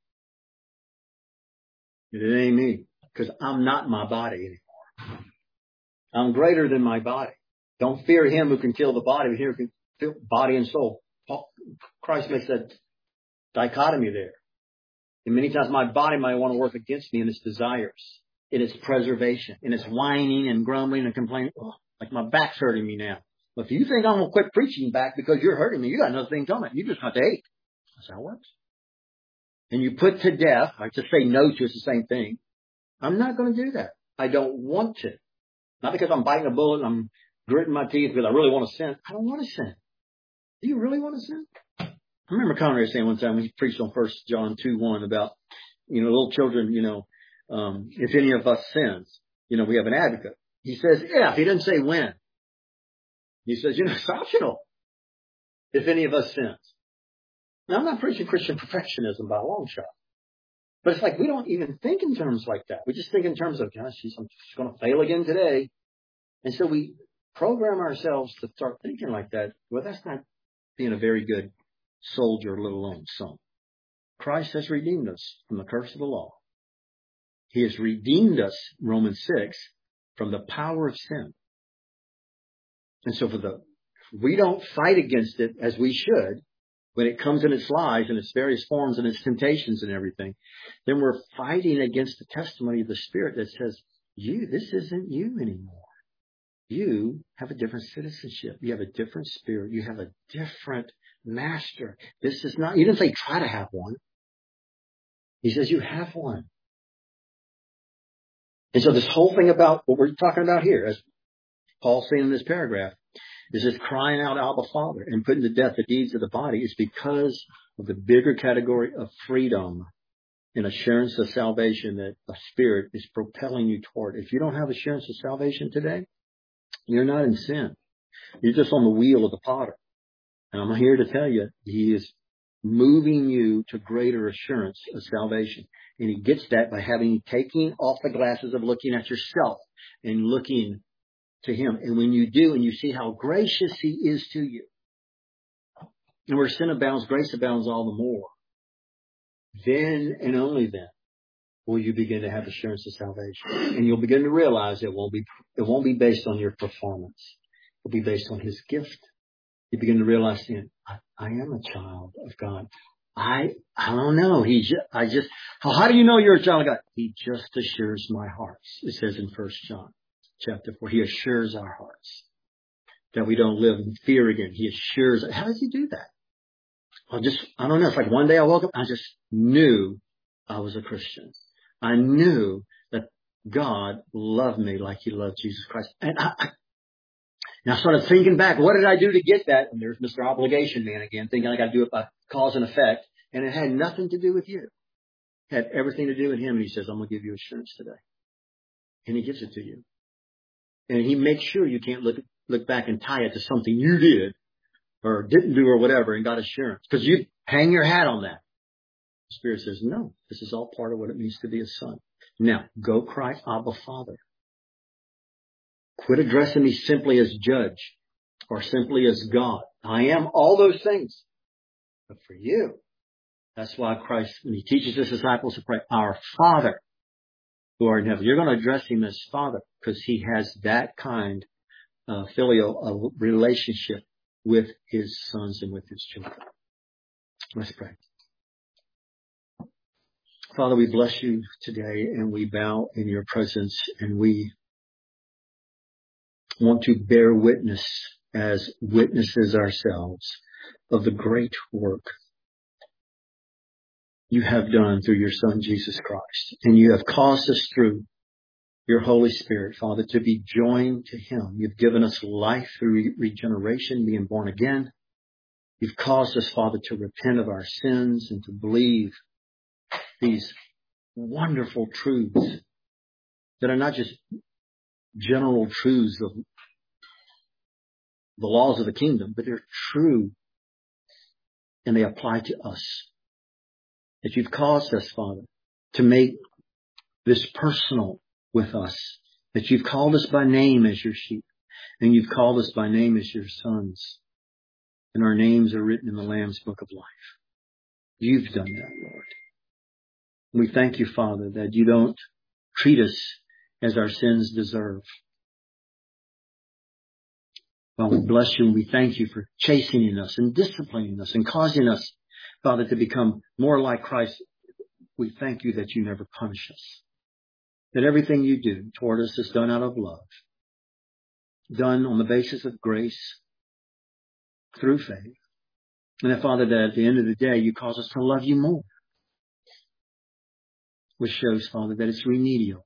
It ain't me, because I'm not my body anymore. I'm greater than my body. Don't fear him who can kill the body, but here can kill body and soul. Christ makes that dichotomy there. And many times my body might want to work against me in its desires, in its preservation, in its whining and grumbling and complaining. Oh, like my back's hurting me now. But if you think I'm going to quit preaching back because you're hurting me, you got another thing coming. You just got to ache. That's how it works. And you put to death, I just say no to, it's the same thing. I'm not going to do that. I don't want to. Not because I'm biting a bullet and I'm gritting my teeth because I really want to sin. I don't want to sin. Do you really want to sin? I remember Conrad saying one time when he preached on 1 John 2:1 about, little children, if any of us sins, we have an advocate. He says, if he doesn't say when. He says, it's optional if any of us sins. Now, I'm not preaching Christian perfectionism by a long shot. But it's like we don't even think in terms like that. We just think in terms of, I'm just going to fail again today. And so we program ourselves to start thinking like that. Well, that's not being a very good soldier, let alone son. Christ has redeemed us from the curse of the law. He has redeemed us, Romans 6, from the power of sin. And so we don't fight against it as we should when it comes in its lies and its various forms and its temptations and everything. Then we're fighting against the testimony of the Spirit that says, this isn't you anymore. You have a different citizenship. You have a different spirit. You have a different master. This is not, he didn't say try to have one. He says you have one. And so this whole thing about what we're talking about here, as Paul's saying in this paragraph, is this crying out, Abba, Father, and putting to death the deeds of the body is because of the bigger category of freedom and assurance of salvation that the Spirit is propelling you toward. If you don't have assurance of salvation today, you're not in sin. You're just on the wheel of the potter. And I'm here to tell you, he is moving you to greater assurance of salvation. And he gets that by having you taking off the glasses of looking at yourself and looking to him. And when you do, and you see how gracious he is to you, and where sin abounds, grace abounds all the more. Then and only then will you begin to have assurance of salvation. And you'll begin to realize it won't be based on your performance. It'll be based on his gift. You begin to realize, I am a child of God. I don't know. How do you know you're a child of God? He just assures my hearts. It says in 1 John chapter 4, he assures our hearts that we don't live in fear again. He assures. How does he do that? I don't know. It's like one day I woke up, I just knew I was a Christian. I knew that God loved me like he loved Jesus Christ. And I started thinking back, what did I do to get that? And there's Mr. Obligation Man again, thinking I got to do it by cause and effect. And it had nothing to do with you. It had everything to do with him. And he says, I'm going to give you assurance today. And he gives it to you. And he makes sure you can't look back and tie it to something you did or didn't do or whatever and got assurance. Because you hang your hat on that. The Spirit says, no, this is all part of what it means to be a son. Now, go cry, Abba, Father. Quit addressing me simply as judge or simply as God. I am all those things. But for you, that's why Christ, when he teaches his disciples to pray, our Father who art in heaven, you're going to address him as Father because he has that kind of filial relationship with his sons and with his children. Let's pray. Father, we bless you today and we bow in your presence and we want to bear witness as witnesses ourselves of the great work you have done through your Son, Jesus Christ. And you have caused us through your Holy Spirit, Father, to be joined to him. You've given us life through regeneration, being born again. You've caused us, Father, to repent of our sins and to believe these wonderful truths that are not just general truths of the laws of the kingdom, but they're true and they apply to us. That you've caused us, Father, to make this personal with us. That you've called us by name as your sheep. And you've called us by name as your sons. And our names are written in the Lamb's book of life. You've done that, Lord. We thank you, Father, that you don't treat us as our sins deserve. Well, we bless you and we thank you for chastening us and disciplining us and causing us, Father, to become more like Christ. We thank you that you never punish us. That everything you do toward us is done out of love. Done on the basis of grace through faith. And that, Father, that at the end of the day, you cause us to love you more. Which shows, Father, that it's remedial.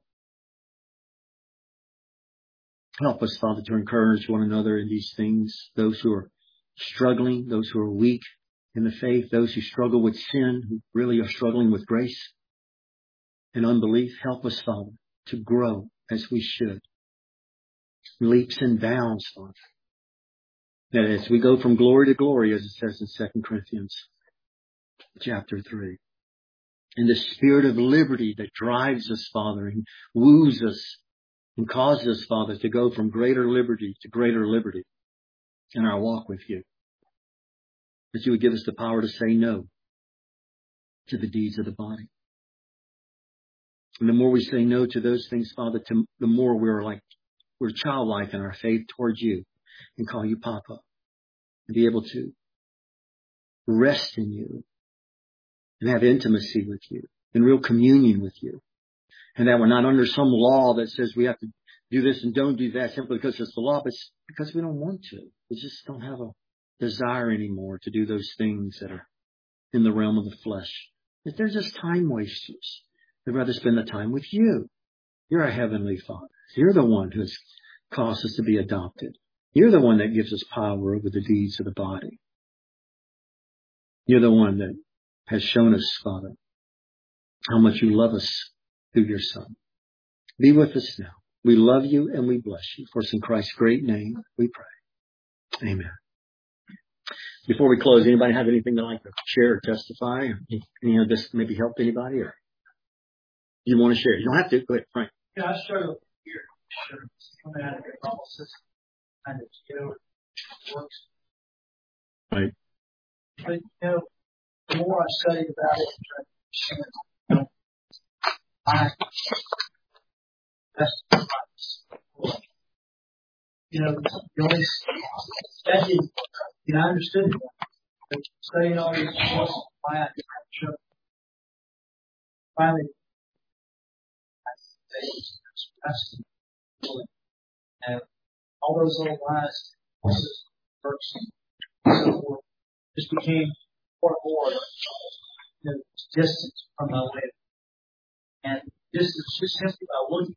Help us, Father, to encourage one another in these things. Those who are struggling, those who are weak in the faith, those who struggle with sin, who really are struggling with grace and unbelief. Help us, Father, to grow as we should. Leaps and bounds, Father. That as we go from glory to glory, as it says in 2 Corinthians chapter 3. And the spirit of liberty that drives us, Father, and woos us and causes us, Father, to go from greater liberty to greater liberty in our walk with you. That you would give us the power to say no. to the deeds of the body. And the more we say no to those things, Father, the more we're childlike in our faith towards you and call you Papa. And be able to rest in you and have intimacy with you and real communion with you. And that we're not under some law that says we have to do this and don't do that simply because it's the law, but it's because we don't want to. We just don't have a desire anymore to do those things that are in the realm of the flesh. If they're just time wasters, we'd rather spend the time with you. You're our Heavenly Father. You're the one who has caused us to be adopted. You're the one that gives us power over the deeds of the body. You're the one that has shown us, Father, how much you love us through your Son. Be with us now. We love you and we bless you. For it's in Christ's great name we pray. Amen. Before we close, anybody have anything they'd like to share or testify? Or any of this maybe help anybody? Or you want to share? You don't have to. Go ahead, Frank. Yeah, I struggle with fear. Coming out of your analysis, kind of, works. Right. But, the more I studied about it, that's the only study, I understood it. But studying all these things, finally, and all those little lies, works, and so forth, just became more and more distant from my way. And this is just simply by looking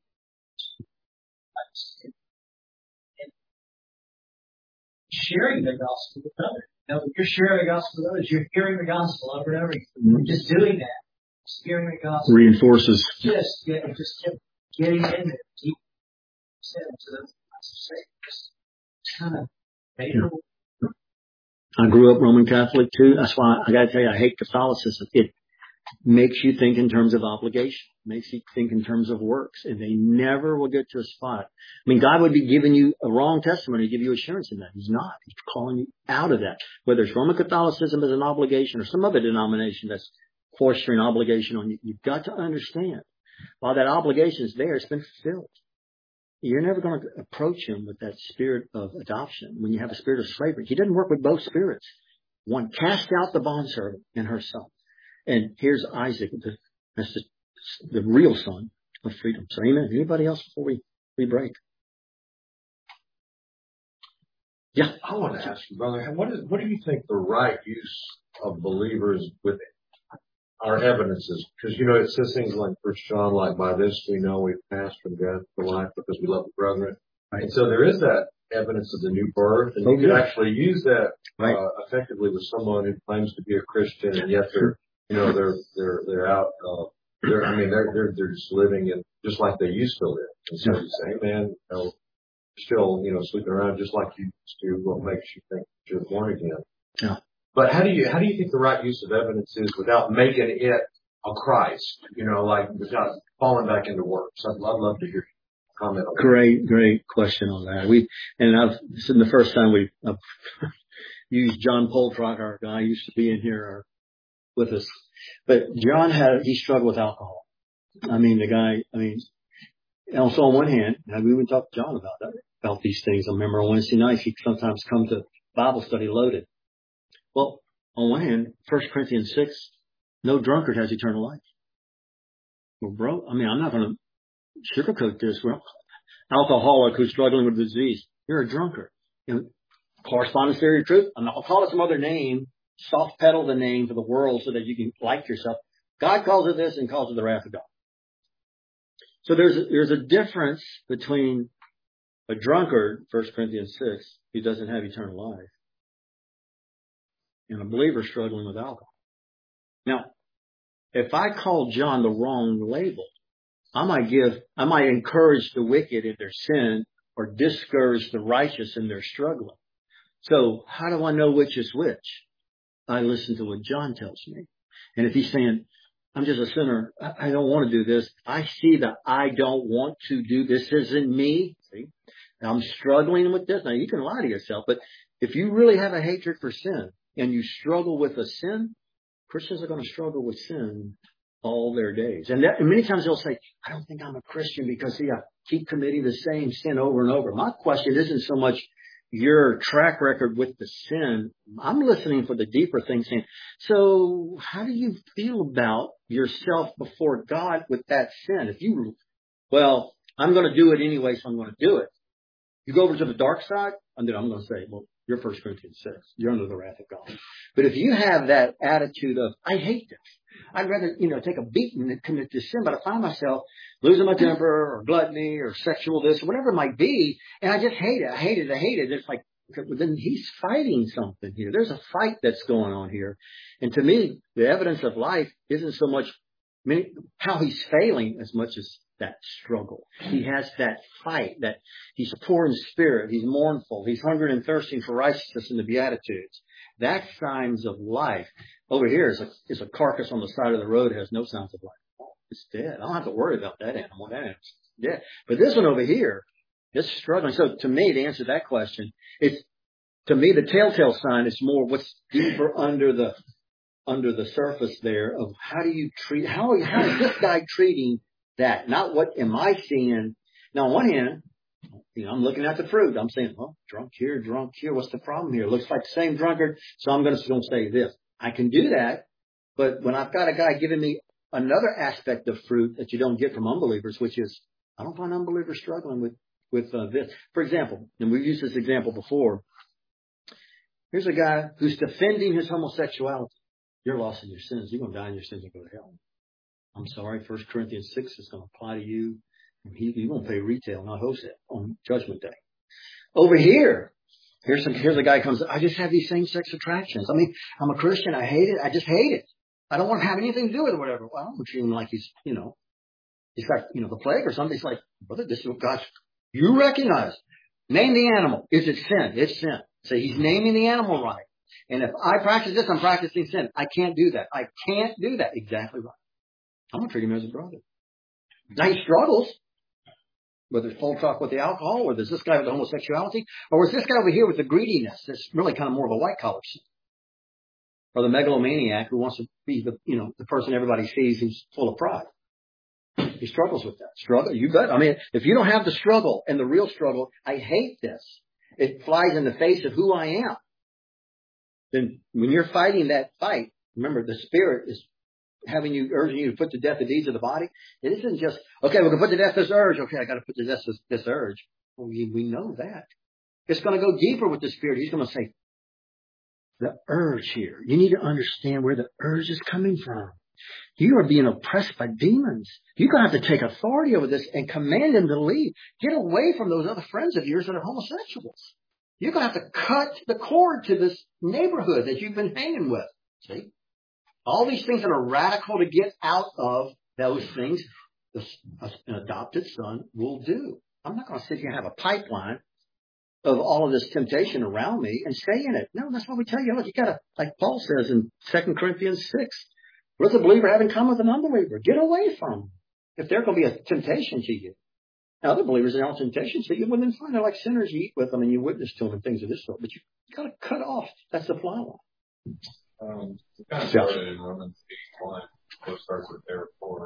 and sharing the gospel with others. When you're sharing the gospel with others, you're hearing the gospel over and over again. Mm-hmm. Just doing that, just hearing the gospel reinforces. Just kept getting in there deep. So that's just kind of favorable. I grew up Roman Catholic too. That's why I got to tell you, I hate Catholicism. It makes you think in terms of obligation, makes you think in terms of works, and they never will get to a spot. I mean, God would be giving you a wrong testimony to give you assurance in that. He's not. He's calling you out of that. Whether it's Roman Catholicism as an obligation or some other denomination that's fostering obligation on you, you've got to understand, while that obligation is there, it's been fulfilled. You're never going to approach him with that spirit of adoption when you have a spirit of slavery. He doesn't work with both spirits. One cast out the bondservant in her son. And here's Isaac, that's the real son of freedom. So amen. Anybody else before we break? Yeah. I want to ask you, brother, what do you think the right use of believers with our evidence is? Because, it says things like 1 John, like, by this we know we've passed from death to life because we love the brethren. Right. And so there is that evidence of the new birth, and you could actually use that effectively with someone who claims to be a Christian, and yet they're out. They're just living in just like they used to live. And so you say, hey, man, still, sleeping around just like you used to. What makes you think you're born again? Yeah. But how do you think the right use of evidence is without making it a Christ? Without falling back into works. I'd love to hear you comment on that. Great question on that. This is the first time we've used John Poltrock, our guy who used to be in here with us. But John he struggled with alcohol. Also on one hand, we would talk to John about these things. I remember on Wednesday nights, he'd sometimes come to Bible study loaded. Well, on one hand, 1 Corinthians 6, no drunkard has eternal life. Well, bro, I'm not going to sugarcoat this. Well, alcoholic who's struggling with disease, you're a drunkard. Correspondence theory of truth. I'll call it some other name, soft pedal the name for the world so that you can like yourself. God calls it this and calls it the wrath of God. So there's a difference between a drunkard, 1 Corinthians 6, who doesn't have eternal life, and a believer struggling with alcohol. Now, if I call John the wrong label, I might encourage the wicked in their sin or discourage the righteous in their struggling. So how do I know which is which? I listen to what John tells me. And if he's saying, I'm just a sinner, I don't want to do this, I see that I don't want to do this isn't me. See, I'm struggling with this. Now, you can lie to yourself, but if you really have a hatred for sin and you struggle with a sin, Christians are going to struggle with sin all their days. And many times they'll say, I don't think I'm a Christian because, see, I keep committing the same sin over and over. My question isn't so much your track record with the sin. I'm listening for the deeper things. Saying, so how do you feel about yourself before God with that sin? Well, I'm going to do it anyway, so I'm going to do it. You go over to the dark side, and then I'm going to say, well, you're 1 Corinthians 6. You're under the wrath of God. But if you have that attitude of, I hate this. I'd rather, take a beating than commit this sin, but I find myself losing my temper or gluttony or sexual this or whatever it might be, and I just hate it. I hate it. I hate it. It's like, then he's fighting something here. There's a fight that's going on here. And to me, the evidence of life isn't so much how he's failing as much as that struggle. He has that fight, that he's poor in spirit, he's mournful, he's hungry and thirsting for righteousness in the Beatitudes. That's signs of life. Over here is a carcass on the side of the road that has no signs of life. It's dead. I don't have to worry about that animal. That animal's dead. But this one over here is struggling. So to me, to answer that question, to me, the telltale sign is more what's deeper under the surface there of how is this guy treating that? Not what am I seeing? Now, on one hand, I'm looking at the fruit. I'm saying, well, drunk here. What's the problem here? Looks like the same drunkard. So I'm going to say this. I can do that. But when I've got a guy giving me another aspect of fruit that you don't get from unbelievers, which is I don't find unbelievers struggling with this. For example, and we've used this example before. Here's a guy who's defending his homosexuality. You're lost in your sins. You're going to die in your sins and go to hell. I'm sorry. 1 Corinthians 6 is going to apply to you. You're going to pay retail, not wholesale, on Judgment Day. Over here, here's a guy who comes, I just have these same-sex attractions. I mean, I'm a Christian. I hate it. I just hate it. I don't want to have anything to do with it or whatever. Well, I don't treat him like he's got, the plague or something. It's like, brother, this is what God, you recognize. Name the animal. Is it sin? It's sin. So he's naming the animal right. And if I practice this, I'm practicing sin. I can't do that. I can't do that. Exactly right. I'm going to treat him as a brother. Now he struggles. Whether it's full talk with the alcohol, or there's this guy with the homosexuality, or is this guy over here with the greediness that's really kind of more of a white collar sin. Or the megalomaniac who wants to be the person everybody sees who's full of pride. He struggles with that. Struggle, you bet. I mean, if you don't have the struggle and the real struggle, I hate this. It flies in the face of who I am. Then when you're fighting that fight, remember the Spirit is urging you to put to death the deeds of the body. It isn't just, okay, we're going to put to death this urge. Okay, I got to put to death this urge. Well, we know that. It's going to go deeper with the Spirit. He's going to say, the urge here. You need to understand where the urge is coming from. You are being oppressed by demons. You're going to have to take authority over this and command them to leave. Get away from those other friends of yours that are homosexuals. You're going to have to cut the cord to this neighborhood that you've been hanging with. See? All these things that are radical to get out of those things, an adopted son will do. I'm not going to sit here and have a pipeline of all of this temptation around me and stay in it. No, that's why we tell you, look, you got to, like Paul says in 2 Corinthians 6, what does a believer have in common with an unbeliever? Get away from them. If they're going to be a temptation to you. Now, other believers are not temptations to you. Well, then fine. They're like sinners. You eat with them and you witness to them and things of this sort. But you got to cut off. That's the fly line. It kind of started in Romans 8:1. So it starts with therefore,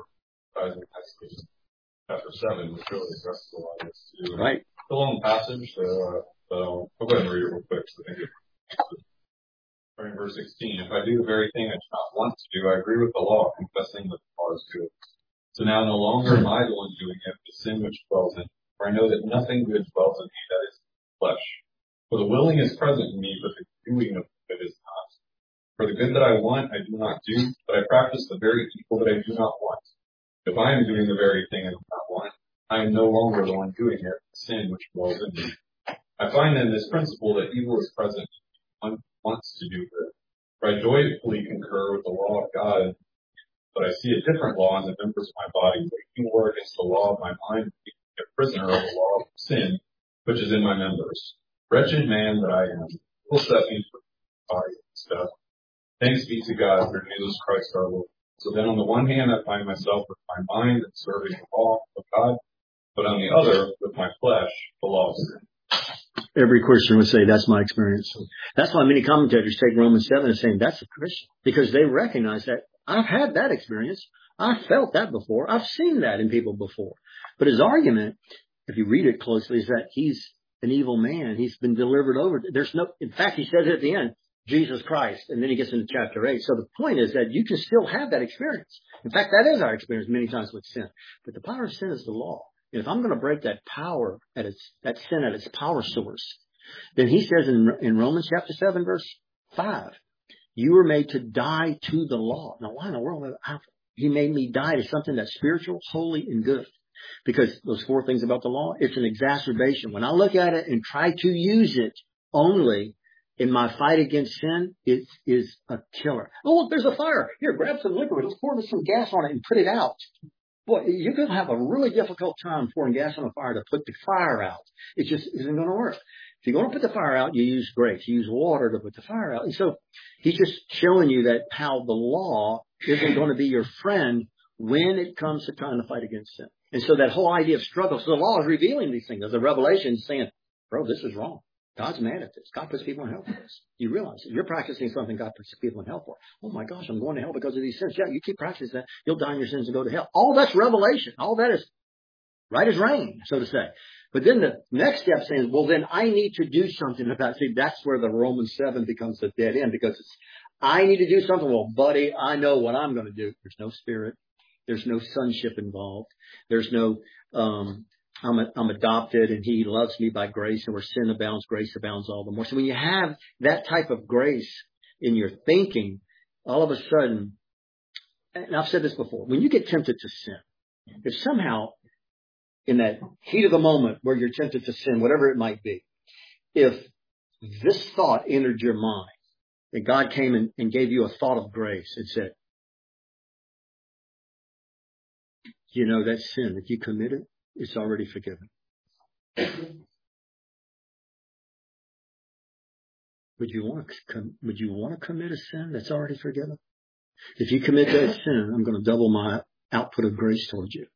chapter 7, which really addresses a lot of this too. Right. It's a long passage, so I'll go ahead and read it real quick. So I think starting verse 16. If I do the very thing I do not want to do, I agree with the law, confessing that the law is good. So now no longer am I the one doing it, but sin which dwells in me. For I know that nothing good dwells in me, that is flesh. For the willing is present in me, but the doing of it is not. For the good that I want, I do not do, but I practice the very evil that I do not want. If I am doing the very thing I do not want, I am no longer the one doing it, sin which dwells in me. I find in this principle that evil is present in one wants to do good. For I joyfully concur with the law of God, but I see a different law in the members of my body, making war against the law of my mind, being a prisoner of the law of sin, which is in my members. Wretched man that I am, who will set me free from the body and stuff. Thanks be to God through Jesus Christ our Lord. So then on the one hand, I find myself with my mind serving the law of God, but on the other, with my flesh, the law of sin. Every Christian would say, that's my experience. That's why many commentators take Romans 7 and saying, that's a Christian. Because they recognize that I've had that experience. I've felt that before. I've seen that in people before. But his argument, if you read it closely, is that he's an evil man. He's been delivered over. In fact, he says it at the end, Jesus Christ. And then he gets into chapter 8. So the point is that you can still have that experience. In fact, that is our experience many times with sin. But the power of sin is the law. And if I'm going to break that power that sin at its power source, then he says in Romans chapter 7, verse 5, you were made to die to the law. Now, why in the world? He made me die to something that's spiritual, holy, and good. Because those 4 things about the law, it's an exacerbation. When I look at it and try to use it only in my fight against sin, it is a killer. Oh, look, there's a fire. Here, grab some liquid. Let's pour some gas on it and put it out. Boy, you're going to have a really difficult time pouring gas on a fire to put the fire out. It just isn't going to work. If you're going to put the fire out, you use grace. You use water to put the fire out. And so he's just showing you that how the law isn't going to be your friend when it comes to trying to fight against sin. And so that whole idea of struggle, so the law is revealing these things. There's a revelation saying, bro, this is wrong. God's mad at this. God puts people in hell for this. You realize it. You're practicing something God puts people in hell for. Oh my gosh, I'm going to hell because of these sins. Yeah, you keep practicing that. You'll die in your sins and go to hell. All that's revelation. All that is right as rain, so to say. But then the next step saying, well, then I need to do something about it. See, that's where the Romans 7 becomes a dead end because I need to do something. Well, buddy, I know what I'm going to do. There's no spirit. There's no sonship involved. There's no, I'm adopted and he loves me by grace, and where sin abounds, grace abounds all the more. So when you have that type of grace in your thinking, all of a sudden, and I've said this before, when you get tempted to sin, if somehow in that heat of the moment where you're tempted to sin, whatever it might be, if this thought entered your mind and God came and gave you a thought of grace and said, you know, that sin that you committed, it's already forgiven. Would you want to commit a sin that's already forgiven? If you commit that sin, I'm going to double my output of grace towards you.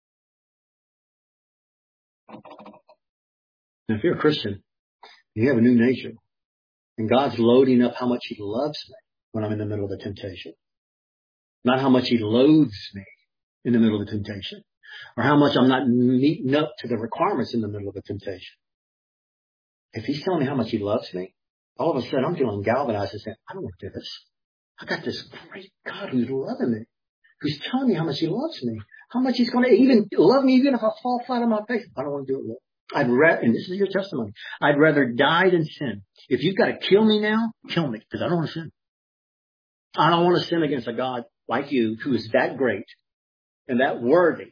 Now, if you're a Christian, you have a new nature, and God's loading up how much He loves me when I'm in the middle of a temptation, not how much He loathes me in the middle of a temptation, or how much I'm not meeting up to the requirements in the middle of a temptation. If He's telling me how much He loves me, all of a sudden I'm feeling galvanized and saying, I don't want to do this. I got this great God who's loving me, who's telling me how much He loves me, how much He's going to even love me even if I fall flat on my face. I don't want to do it, Lord. And this is your testimony, I'd rather die than sin. If you've got to kill me now, kill me, because I don't want to sin. I don't want to sin against a God like you who is that great and that worthy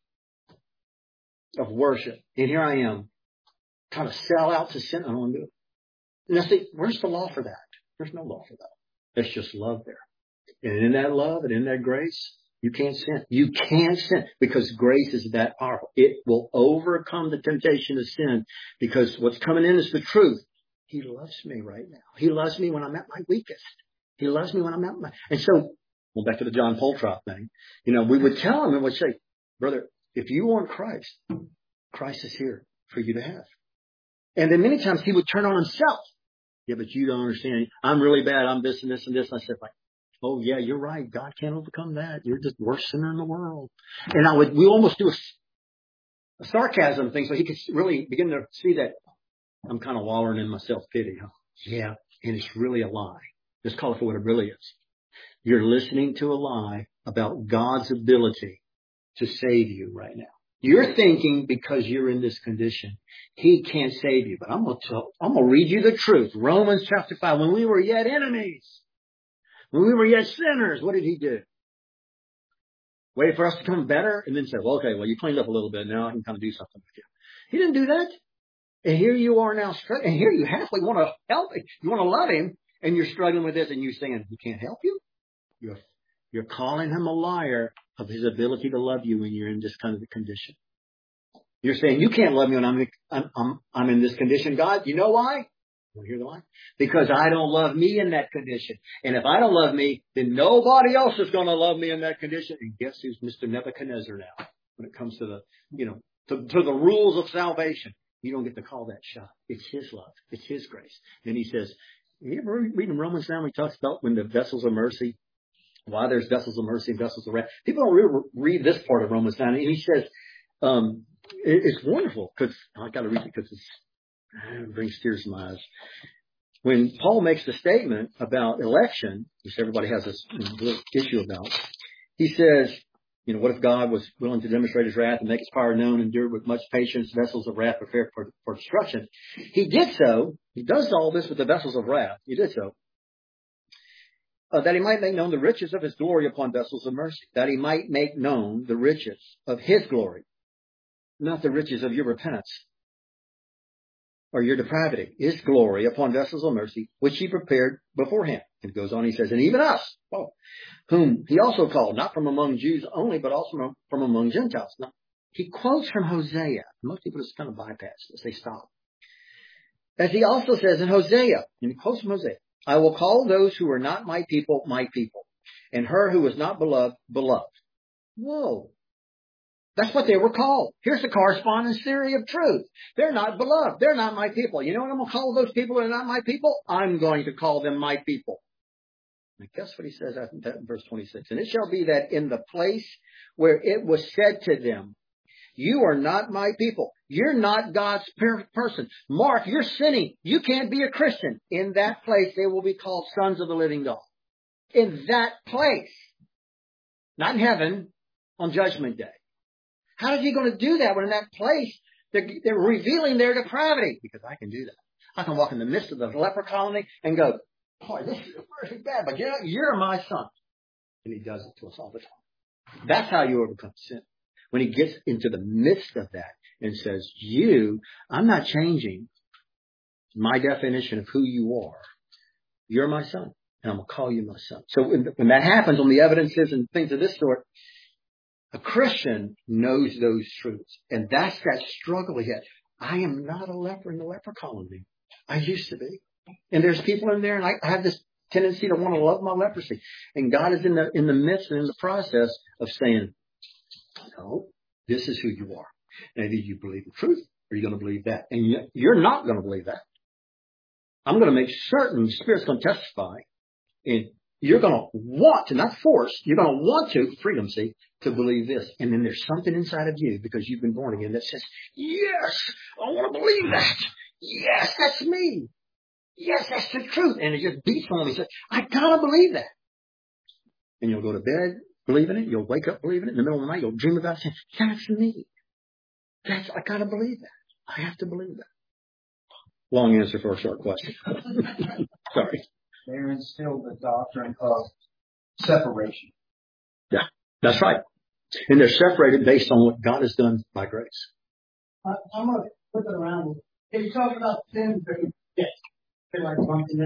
of worship. And here I am, trying to sell out to sin. I don't want to do it. And I say, where's the law for that? There's no law for that. There's just love there. And in that love and in that grace, you can't sin. You can't sin because grace is that powerful. It will overcome the temptation of sin because what's coming in is the truth. He loves me right now. He loves me when I'm at my weakest. He loves me when I'm at my... And so, well, back to the John Poltrop thing. You know, we would tell him and would say, brother, if you want Christ, Christ is here for you to have. And then many times he would turn on himself. Yeah, but you don't understand. I'm really bad. I'm this and this and this. And I said, like, oh yeah, you're right. God can't overcome that. You're just the worst sinner in the world. And we almost do a sarcasm thing so he could really begin to see that I'm kind of wallowing in my self-pity. Huh? Yeah, and it's really a lie. Just call it for what it really is. You're listening to a lie about God's ability to save you right now. You're thinking because you're in this condition, He can't save you. But I'm going to read you the truth. Romans chapter 5. When we were yet enemies, when we were yet sinners, what did He do? Wait for us to become better and then say, well, okay, well, you cleaned up a little bit. Now I can kind of do something with you. He didn't do that. And here you are now, and here you halfway want to help Him. You want to love Him, and you're struggling with this, and you're saying, He can't help you? You're calling Him a liar of His ability to love you when you're in this kind of a condition. You're saying, you can't love me when I'm in this condition. God, you know why? You want to hear the why? Because I don't love me in that condition. And if I don't love me, then nobody else is going to love me in that condition. And guess who's Mr. Nebuchadnezzar now when it comes to the, to the rules of salvation? You don't get to call that shot. It's His love. It's His grace. And He says, you ever read in Romans now, He talks about when the vessels of mercy, why there's vessels of mercy and vessels of wrath. People don't really read this part of Romans 9. And He says, it's wonderful because I got to read it because it brings tears to my eyes. When Paul makes the statement about election, which everybody has this issue about, he says, what if God was willing to demonstrate His wrath and make His power known, endured with much patience, vessels of wrath prepared for destruction? He did so. He does all this with the vessels of wrath. He did so. That He might make known the riches of His glory upon vessels of mercy. That He might make known the riches of His glory, not the riches of your repentance or your depravity. His glory upon vessels of mercy, which He prepared beforehand. And it goes on, He says, and even us, whom He also called, not from among Jews only, but also from among Gentiles. Now, he quotes from Hosea. Most people just kind of bypass this. They stop. As He also says in Hosea, and he quotes from Hosea, I will call those who are not my people, and her who was not beloved, beloved. Whoa. That's what they were called. Here's the correspondence theory of truth. They're not beloved. They're not my people. You know what I'm going to call those people that are not my people? I'm going to call them my people. And guess what He says in verse 26? And it shall be that in the place where it was said to them, you are not my people. You're not God's person. Mark, you're sinning. You can't be a Christian. In that place, they will be called sons of the living God. In that place. Not in heaven, on Judgment Day. How is He going to do that when in that place they're revealing their depravity? Because I can do that. I can walk in the midst of the leper colony and go, boy, this is pretty bad, but you're my son. And He does it to us all the time. That's how you overcome sin. When He gets into the midst of that and says, I'm not changing my definition of who you are. You're my son, and I'm going to call you my son. So when that happens on the evidences and things of this sort, a Christian knows those truths. And that's that struggle he had. I am not a leper in the leper colony. I used to be. And there's people in there, and I have this tendency to want to love my leprosy. And God is in the midst and in the process of saying, no, this is who you are. And either you believe the truth or you're going to believe that. And you're not going to believe that. I'm going to make certain the Spirit's going to testify. And you're going to want to, not force, you're going to want to, freedom, see, to believe this. And then there's something inside of you, because you've been born again, that says, yes, I want to believe that. Yes, that's me. Yes, that's the truth. And it just beats on me and says, I got to believe that. And you'll go to bed believing it. You'll wake up believing it. In the middle of the night, you'll dream about it. Saying, that's me. I got to believe that. I have to believe that. Long answer for a short question. Sorry. There is still the doctrine of separation. Yeah, that's right. And they're separated based on what God has done by grace. I'm going to flip it around. If you talk about sins that we get, like something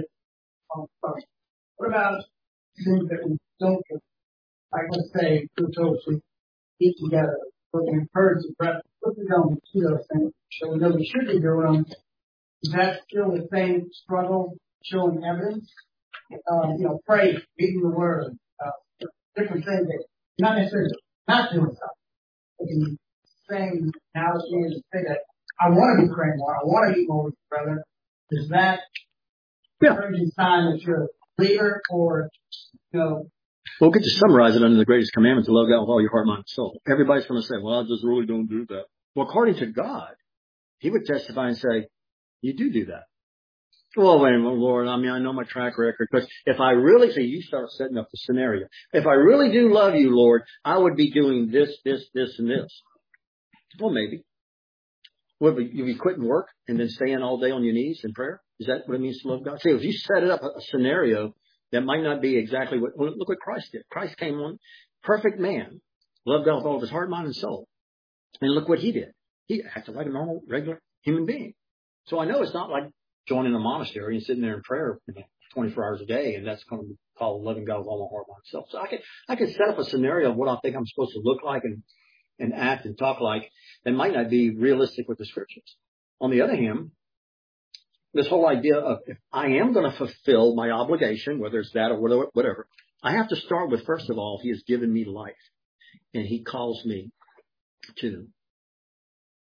what about sins that we don't get? Like, let's say, two toes eat together, looking birds of breath, put them down to those things. So we know we should be doing them. Is that still the same struggle, showing evidence? Pray, reading the word, different things that not necessarily not doing stuff. But in saying analogy and say that I want to be praying more, I want to eat more with your brother. Is that encouraging sign that you're a believer, or Well, we'll get to summarize it under the greatest commandment, to love God with all your heart, mind, and soul. Everybody's going to say, well, I just really don't do that. Well, according to God, He would testify and say, you do that. Well, wait a minute, Lord, I know my track record. Because if I really, you start setting up the scenario. If I really do love you, Lord, I would be doing this, and this. Well, maybe. Would you be quitting work and then staying all day on your knees in prayer? Is that what it means to love God? See, if you set it up a scenario that might not be exactly look what Christ did. Christ came on, perfect man, loved God with all of his heart, mind, and soul. And look what He did. He acted like a normal, regular human being. So I know it's not like joining a monastery and sitting there in prayer 24 hours a day, and that's going to be called loving God with all my heart, mind, and soul. So I could set up a scenario of what I think I'm supposed to look like and act and talk like that might not be realistic with the Scriptures. On the other hand, this whole idea of if I am going to fulfill my obligation, whether it's that or whatever, I have to start with, first of all, He has given me life, and He calls me to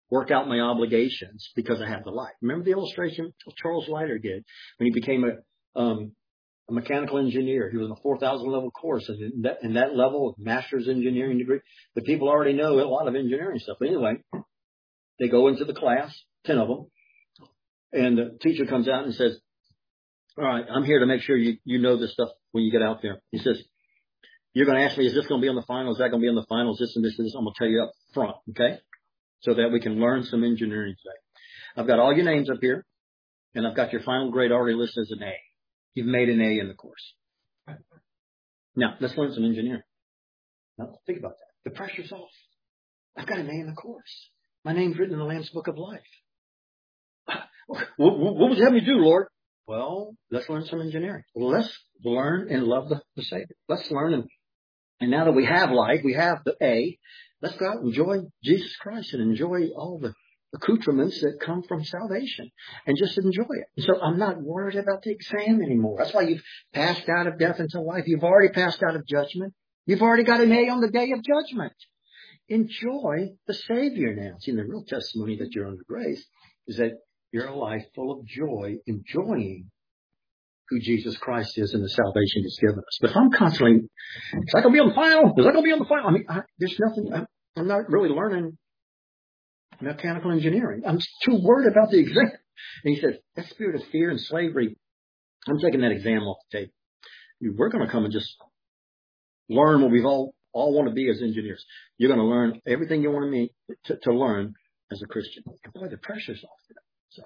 work out my obligations because I have the light. Remember the illustration Charles Leiter did when he became a mechanical engineer. He was in a 4,000 level course, and in that level of master's engineering degree, the people already know a lot of engineering stuff. But anyway, they go into the class, 10 of them, and the teacher comes out and says, all right, I'm here to make sure you know this stuff when you get out there. He says, you're going to ask me, is this going to be on the final? Is that going to be on the finals? This and this and this. I'm going to tell you up front, okay? So that we can learn some engineering today. I've got all your names up here, and I've got your final grade already listed as an A. You've made an A in the course. Now, let's learn some engineering. Now, think about that. The pressure's off. I've got an A in the course. My name's written in the Lamb's Book of Life. What would you have me do, Lord? Well, let's learn some engineering. Let's learn and love the Savior. Let's learn. And now that we have life, we have the A, let's go out and enjoy Jesus Christ and enjoy all the accoutrements that come from salvation and just enjoy it. And so I'm not worried about the exam anymore. That's why you've passed out of death into life. You've already passed out of judgment. You've already got an A on the day of judgment. Enjoy the Savior now. See, the real testimony that you're under grace is that you're a life full of joy, enjoying who Jesus Christ is and the salvation He's given us. But if I'm constantly, is that going to be on the final? Is that going to be on the final? I mean, there's nothing, I'm not really learning mechanical engineering. I'm too worried about the exam. And he said, that spirit of fear and slavery, I'm taking that exam off the table. We're going to come and just learn what we've all want to be as engineers. You're going to learn everything you want to learn as a Christian. And boy, the pressure's off there. So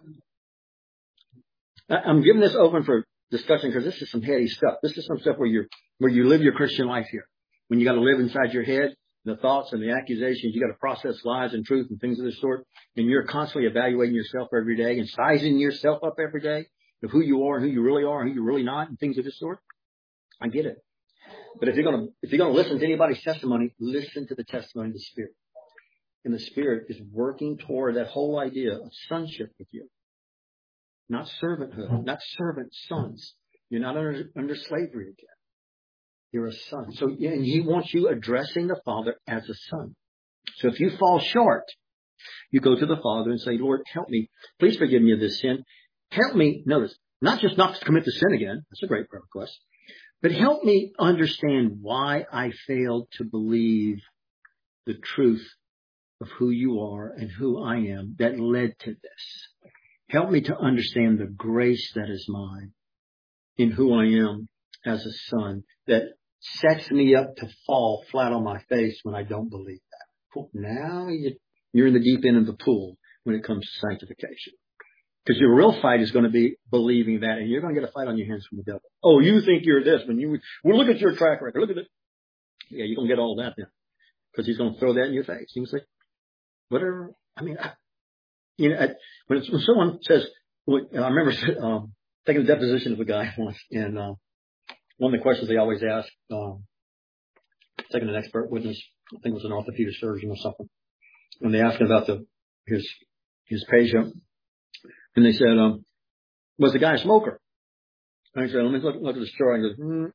I'm giving this open for discussion because this is some heady stuff. This is some stuff where you live your Christian life here. When you got to live inside your head, the thoughts and the accusations, you got to process lies and truth and things of this sort. And you're constantly evaluating yourself every day and sizing yourself up every day of who you are and who you really are and who you're really not and things of this sort. I get it. But if you're going to listen to anybody's testimony, listen to the testimony of the Spirit. And the Spirit is working toward that whole idea of sonship with you. Not servanthood, not servant sons. You're not under slavery again. You're a son. So, and He wants you addressing the Father as a son. So if you fall short, you go to the Father and say, Lord, help me. Please forgive me of this sin. Help me, notice, not just not to commit the sin again. That's a great prayer request. But help me understand why I failed to believe the truth of who you are and who I am that led to this. Help me to understand the grace that is mine in who I am as a son that sets me up to fall flat on my face when I don't believe that. Now you're in the deep end of the pool when it comes to sanctification. Because your real fight is going to be believing that, and you're going to get a fight on your hands from the devil. Oh, you think you're this, well, look at your track record. Look at it. Yeah, you're going to get all that then. Because he's going to throw that in your face. You can say, whatever. I mean, when someone says, I remember taking a deposition of a guy once, and one of the questions they always ask, taking an expert witness, I think it was an orthopedic surgeon or something, and they asked him about his patient, and they said, was the guy a smoker? And he said, let me look at the story. And he goes,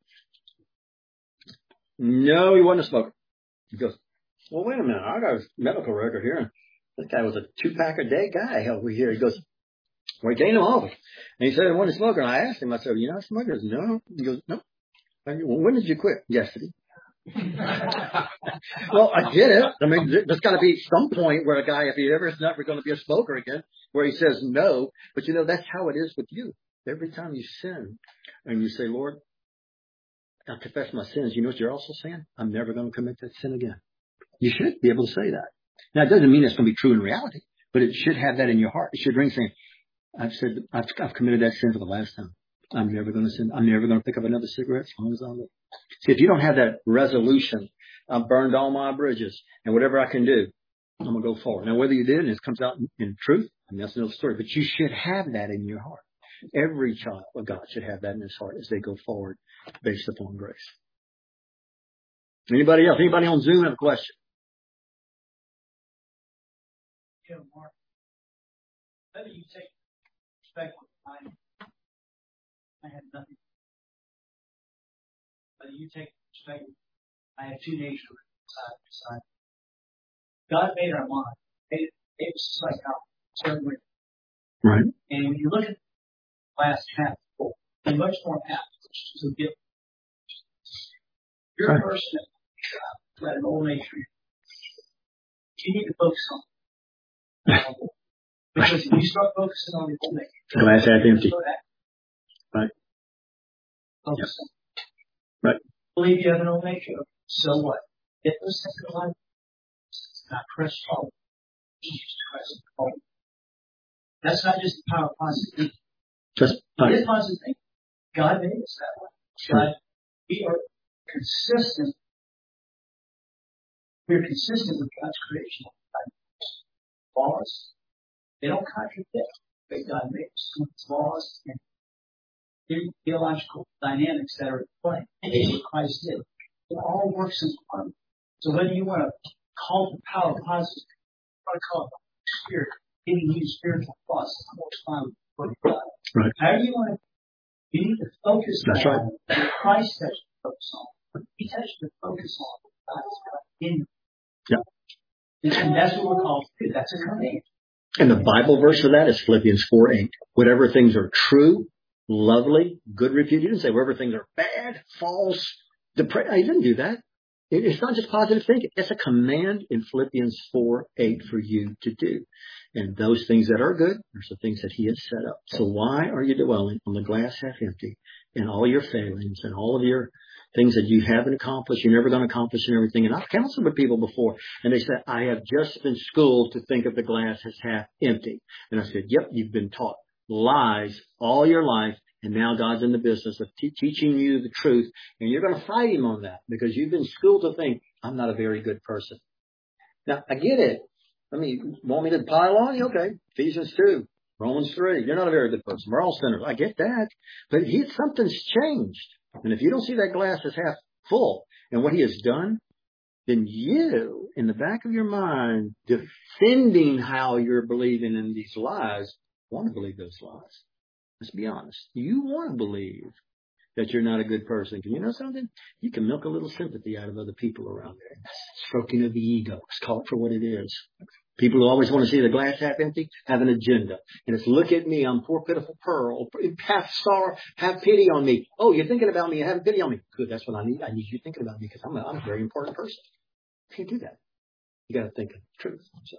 no, he wasn't a smoker. He goes, well, wait a minute, I got his medical record here, and this guy was a 2-pack a day guy over here. He goes, well, he gained him off. And he said, I wasn't a smoker. And I asked him, I said, you not a smoker? He goes, no. He goes, no. I go, well, when did you quit? Yesterday. Well, I get it. I mean, there's got to be some point where a guy, if he ever is never going to be a smoker again, where he says no. But that's how it is with you. Every time you sin and you say, Lord, I confess my sins, you know what you're also saying? I'm never going to commit that sin again. You should be able to say that. Now, it doesn't mean it's going to be true in reality, but it should have that in your heart. It should ring saying, I've committed that sin for the last time. I'm never going to sin. I'm never going to pick up another cigarette as long as I live. See, if you don't have that resolution, I've burned all my bridges, and whatever I can do, I'm going to go forward. Now, whether you did and it comes out in truth, that's another story. But you should have that in your heart. Every child of God should have that in his heart as they go forward based upon grace. Anybody else? Anybody on Zoom have a question? Yeah, Mark. Whether you take respect with mine, I had nothing. Whether you take respect, I had two natures side by side. God made our mind, made it It's psychology, certainly. Right. And when you look at the glass half full, and much more half, which is a gift. You're a person that an old nature. You need to focus on. Because if you start focusing on the old nature, glass half empty. Right. Focus on. Right. Believe you have an old nature. So what? Get those things in life. Not press forward. Jesus Christ. That's not just the power of positive thinking. It is positive thinking. God made us that way. God, we are consistent. We are consistent with God's creation. Laws, they don't contradict what God made us. Laws and theological dynamics that are at play. What Christ did. It all works in harmony. So whether you want to call the power of positive, you want to call it spirit, giving you spiritual thoughts, it's most fine with the Word of God. Right. However you want to, you need to focus on what Christ has to focus on. He has to focus on what God has got in you. Yeah. And that's what we're called to do. That's a command. And the Bible verse for that is Philippians 4:8. Whatever things are true, lovely, good repute. He didn't say whatever things are bad, false, depraved. He didn't do that. It's not just positive thinking. It's a command in Philippians 4:8 for you to do. And those things that are good are the things that He has set up. So why are you dwelling on the glass half empty and all your failings and all of your things that you haven't accomplished, you're never going to accomplish and everything? And I've counseled with people before, and they said, I have just been schooled to think of the glass as half empty. And I said, yep, you've been taught lies all your life. And now God's in the business of teaching you the truth. And you're going to fight Him on that because you've been schooled to think, I'm not a very good person. Now, I get it. I mean, want me to pile on you? Okay. Ephesians 2, Romans 3. You're not a very good person. We're all sinners. I get that. But something's changed. And if you don't see that glass as half full and what He has done, then you, in the back of your mind, defending how you're believing in these lies, want to believe those lies. Let's be honest. You want to believe that you're not a good person. Can you know something? You can milk a little sympathy out of other people around there. Stroking of the ego. Let's call it for what it is. People who always want to see the glass half empty have an agenda. And it's look at me, I'm poor pitiful pearl. Have sorrow, have pity on me. Oh, you're thinking about me, you have pity on me. Good, that's what I need. I need you thinking about me because I'm a very important person. You can't do that. You got to think of the truth. So.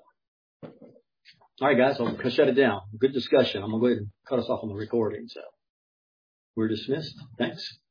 All right, guys, I'll shut it down. Good discussion. I'm going to go ahead and cut us off on the recording. So we're dismissed. Thanks.